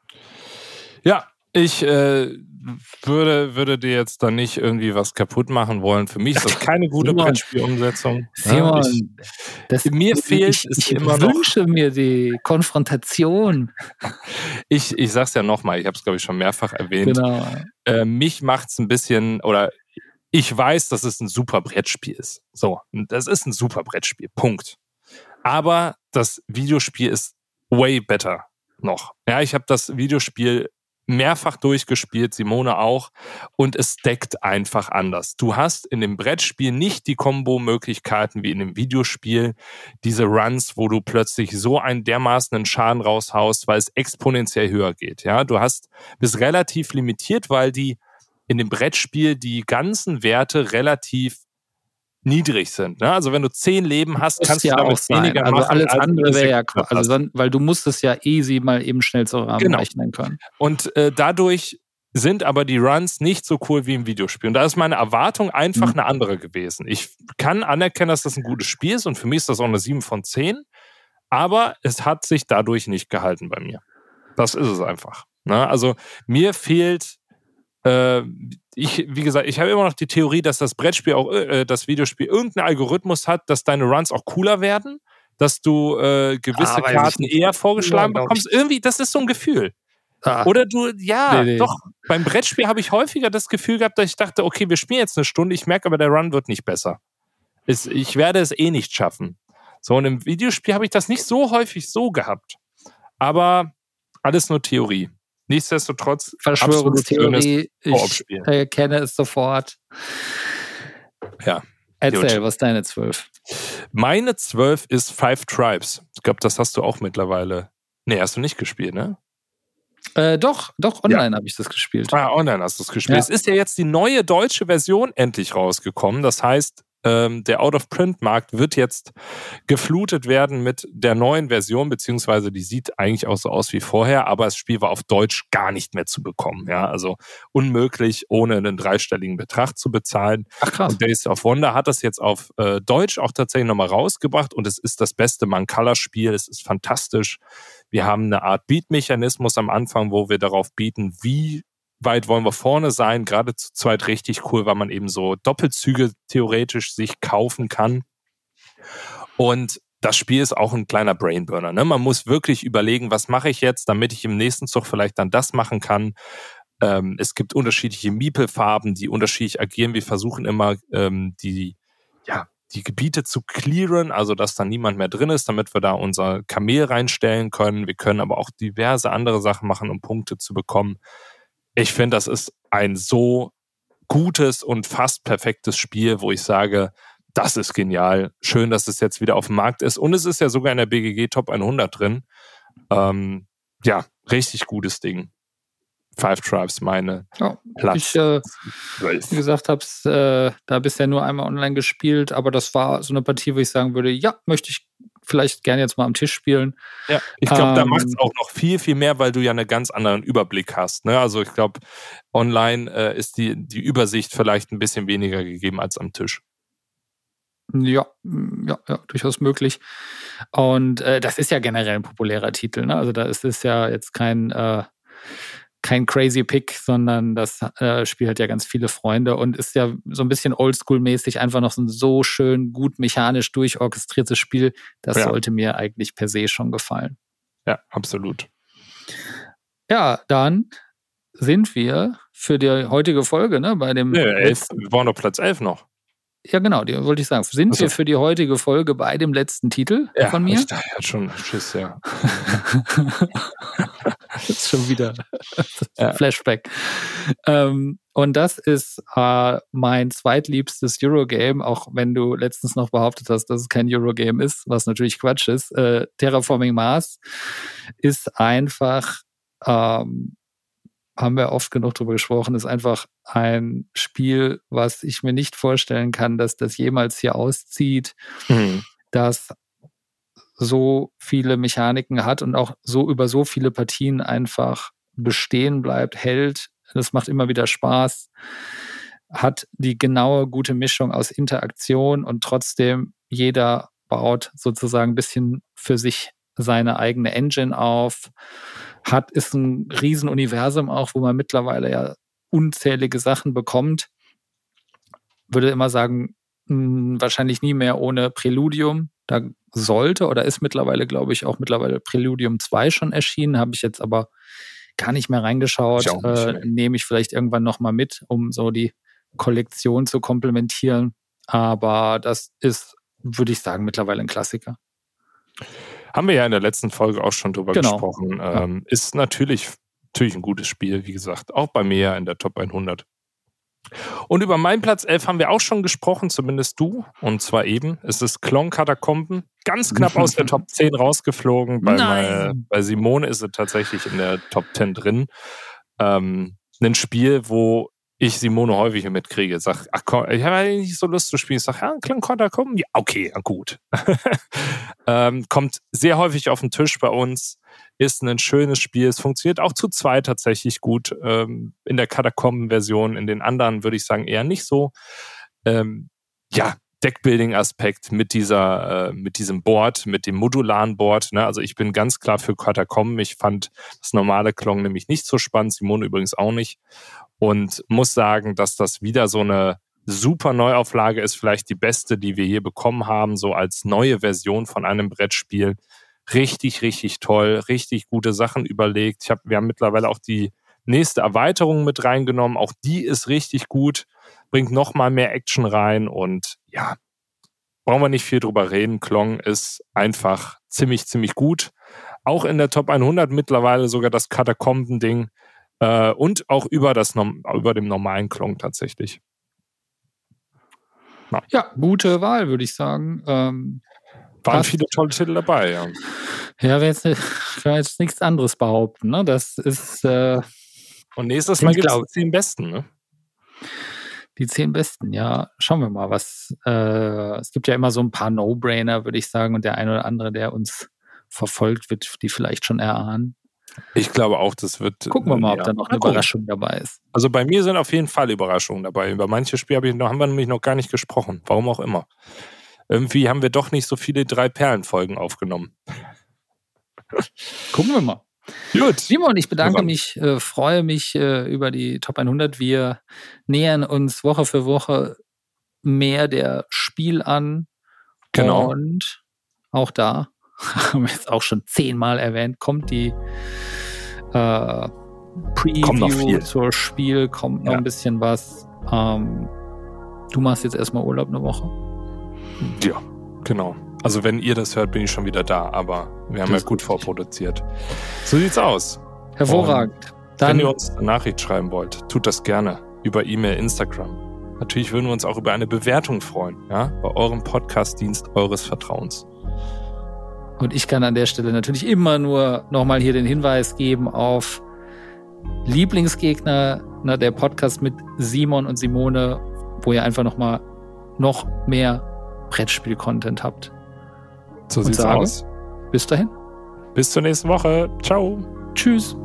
Ja, ich würde dir jetzt da nicht irgendwie was kaputt machen wollen. Für mich ist das keine gute Brettspielumsetzung. Simon, mir fehlt ich wünsche mir die Konfrontation. Ich sag's ja nochmal, ich habe es, glaube ich, schon mehrfach erwähnt. Genau. Mich macht's ein bisschen, oder ich weiß, dass es ein super Brettspiel ist. So, das ist ein super Brettspiel, Punkt. Aber das Videospiel ist way better noch. Ja, ich habe das Videospiel mehrfach durchgespielt, Simone auch, und es deckt einfach anders. Du hast in dem Brettspiel nicht die Kombo-Möglichkeiten wie in dem Videospiel, diese Runs, wo du plötzlich so einen dermaßenen Schaden raushaust, weil es exponentiell höher geht. Ja, du bist relativ limitiert, weil in dem Brettspiel die ganzen Werte relativ niedrig sind. Ne? Also wenn du 10 Leben hast, kannst du damit weniger machen. Also alles andere wäre ja quasi, weil du musst es ja easy mal eben schnell zusammenrechnen können. Und dadurch sind aber die Runs nicht so cool wie im Videospiel. Und da ist meine Erwartung einfach eine andere gewesen. Ich kann anerkennen, dass das ein gutes Spiel ist und für mich ist das auch eine 7 von 10, aber es hat sich dadurch nicht gehalten bei mir. Das ist es einfach. Ne? Also mir fehlt wie gesagt, ich habe immer noch die Theorie, dass das Brettspiel auch, das Videospiel irgendeinen Algorithmus hat, dass deine Runs auch cooler werden, dass du gewisse Karten eher vorgeschlagen bekommst. Irgendwie, das ist so ein Gefühl. Oder doch. Beim Brettspiel habe ich häufiger das Gefühl gehabt, dass ich dachte, okay, wir spielen jetzt eine Stunde, ich merke aber, der Run wird nicht besser. Ich werde es nicht schaffen. So, und im Videospiel habe ich das nicht so häufig so gehabt. Aber alles nur Theorie. Nichtsdestotrotz, Verschwörungstheorie, ich kenne es sofort. Ja. Erzähl, was ist deine 12? Meine 12 ist Five Tribes. Ich glaube, das hast du auch mittlerweile. Nee, hast du nicht gespielt, ne? Doch, online habe ich das gespielt. Online hast du es gespielt. Ja. Es ist ja jetzt die neue deutsche Version endlich rausgekommen. Das heißt, der Out-of-Print-Markt wird jetzt geflutet werden mit der neuen Version, beziehungsweise die sieht eigentlich auch so aus wie vorher, aber das Spiel war auf Deutsch gar nicht mehr zu bekommen. Ja, also unmöglich, ohne einen dreistelligen Betrag zu bezahlen. Ach krass. Und Days of Wonder hat das jetzt auf Deutsch auch tatsächlich nochmal rausgebracht und es ist das beste Man-Color-Spiel. Es ist fantastisch. Wir haben eine Art Beat-Mechanismus am Anfang, wo wir darauf bieten, wie weit wollen wir vorne sein, gerade zu zweit richtig cool, weil man eben so Doppelzüge theoretisch sich kaufen kann. Und das Spiel ist auch ein kleiner Brainburner. Ne? Man muss wirklich überlegen, was mache ich jetzt, damit ich im nächsten Zug vielleicht dann das machen kann. Es gibt unterschiedliche Meeple-Farben, die unterschiedlich agieren. Wir versuchen immer, die Gebiete zu clearen, also dass da niemand mehr drin ist, damit wir da unser Kamel reinstellen können. Wir können aber auch diverse andere Sachen machen, um Punkte zu bekommen. Ich finde, das ist ein so gutes und fast perfektes Spiel, wo ich sage, das ist genial. Schön, dass es jetzt wieder auf dem Markt ist. Und es ist ja sogar in der BGG Top 100 drin. Richtig gutes Ding. Five Tribes, meine Platz. Ich, wie gesagt, habe es da bisher nur einmal online gespielt, aber das war so eine Partie, wo ich sagen würde, ja, möchte ich vielleicht gerne jetzt mal am Tisch spielen. Ja, ich glaube, da macht es auch noch viel, viel mehr, weil du ja einen ganz anderen Überblick hast. Ne? Also ich glaube, online ist die Übersicht vielleicht ein bisschen weniger gegeben als am Tisch. Ja, durchaus möglich. Und das ist ja generell ein populärer Titel. Ne? Also da ist es ja jetzt kein crazy Pick, sondern das Spiel hat ja ganz viele Freunde und ist ja so ein bisschen Oldschool-mäßig einfach noch so ein so schön gut mechanisch durchorchestriertes Spiel. Das sollte mir eigentlich per se schon gefallen. Ja, absolut. Ja, dann sind wir für die heutige Folge, ne, bei dem... 11, wir waren doch Platz 11 noch. Ja, genau, die wollte ich sagen. Sind wir für die heutige Folge bei dem letzten Titel von mir? Ich dachte, er hat schon Schiss, ja. Das ist schon wieder Flashback. Und das ist mein zweitliebstes Eurogame, auch wenn du letztens noch behauptet hast, dass es kein Eurogame ist, was natürlich Quatsch ist. Terraforming Mars ist einfach... haben wir oft genug drüber gesprochen, ist einfach ein Spiel, was ich mir nicht vorstellen kann, dass das jemals hier auszieht, das so viele Mechaniken hat und auch so über so viele Partien einfach bestehen bleibt, hält. Das macht immer wieder Spaß, hat die genaue, gute Mischung aus Interaktion und trotzdem jeder baut sozusagen ein bisschen für sich seine eigene Engine auf, ist ein Riesenuniversum auch, wo man mittlerweile ja unzählige Sachen bekommt. Würde immer sagen, wahrscheinlich nie mehr ohne Preludium. Da sollte oder ist mittlerweile, glaube ich, auch mittlerweile Preludium 2 schon erschienen. Habe ich jetzt aber gar nicht mehr reingeschaut. Nehme ich vielleicht irgendwann nochmal mit, um so die Kollektion zu komplementieren. Aber das ist, würde ich sagen, mittlerweile ein Klassiker. Haben wir ja in der letzten Folge auch schon drüber gesprochen. Ist natürlich ein gutes Spiel, wie gesagt, auch bei mir in der Top 100. Und über meinen Platz 11 haben wir auch schon gesprochen, zumindest du. Und zwar eben, es ist Klong Katakomben, ganz knapp aus der Top 10 rausgeflogen. Bei Simone ist es tatsächlich in der Top 10 drin. Ein Spiel, wo ich Simone häufig mitkriege. Sag, ach komm, ich habe eigentlich nicht so Lust zu spielen. Ich sage, ja, Klong Katakomben? Ja, okay, gut. Kommt sehr häufig auf den Tisch bei uns. Ist ein schönes Spiel. Es funktioniert auch zu zweit tatsächlich gut. In der Katakomben-Version, in den anderen würde ich sagen eher nicht so. Deckbuilding-Aspekt mit diesem Board, mit dem modularen Board. Ne? Also ich bin ganz klar für Katakomben. Ich fand das normale Klong nämlich nicht so spannend. Simone übrigens auch nicht. Und muss sagen, dass das wieder so eine super Neuauflage ist. Vielleicht die beste, die wir hier bekommen haben, so als neue Version von einem Brettspiel. Richtig, richtig toll, richtig gute Sachen überlegt. Wir haben mittlerweile auch die nächste Erweiterung mit reingenommen. Auch die ist richtig gut, bringt nochmal mehr Action rein und ja, brauchen wir nicht viel drüber reden. Klong ist einfach ziemlich, ziemlich gut. Auch in der Top 100 mittlerweile sogar das Katakomben-Ding und auch über dem normalen Klong tatsächlich. Ja, gute Wahl, würde ich sagen. Waren viele tolle Titel dabei, ja. Ja, kann jetzt nichts anderes behaupten, ne? Das ist. Und nächstes Mal gibt es die 10 Besten, ne? Die 10 Besten, ja. Schauen wir mal, was. Es gibt ja immer so ein paar No-Brainer, würde ich sagen, und der eine oder andere, der uns verfolgt, wird die vielleicht schon erahnen. Ich glaube auch, das wird. Gucken wir mal, ob da noch eine Überraschung dabei ist. Also bei mir sind auf jeden Fall Überraschungen dabei. Über manche Spiele haben wir nämlich noch gar nicht gesprochen. Warum auch immer. Irgendwie haben wir doch nicht so viele 3-Perlen-Folgen aufgenommen. Gucken wir mal. Gut. Simon, ich bedanke mich, freue mich über die Top 100. Wir nähern uns Woche für Woche mehr der Spiel an. Genau. Und auch da, haben wir jetzt auch schon 10-mal erwähnt, kommt die Preview zur Spiel, kommt noch ein bisschen was. Du machst jetzt erstmal Urlaub eine Woche. Ja, genau. Also wenn ihr das hört, bin ich schon wieder da, aber wir haben ja gut vorproduziert. So sieht's aus. Hervorragend. Wenn ihr uns eine Nachricht schreiben wollt, tut das gerne über E-Mail, Instagram. Natürlich würden wir uns auch über eine Bewertung freuen, ja, bei eurem Podcast-Dienst eures Vertrauens. Und ich kann an der Stelle natürlich immer nur nochmal hier den Hinweis geben auf Lieblingsgegner, der Podcast mit Simon und Simone, wo ihr einfach noch mehr Brettspiel-Content habt. So sieht's aus. Bis dahin. Bis zur nächsten Woche. Ciao. Tschüss.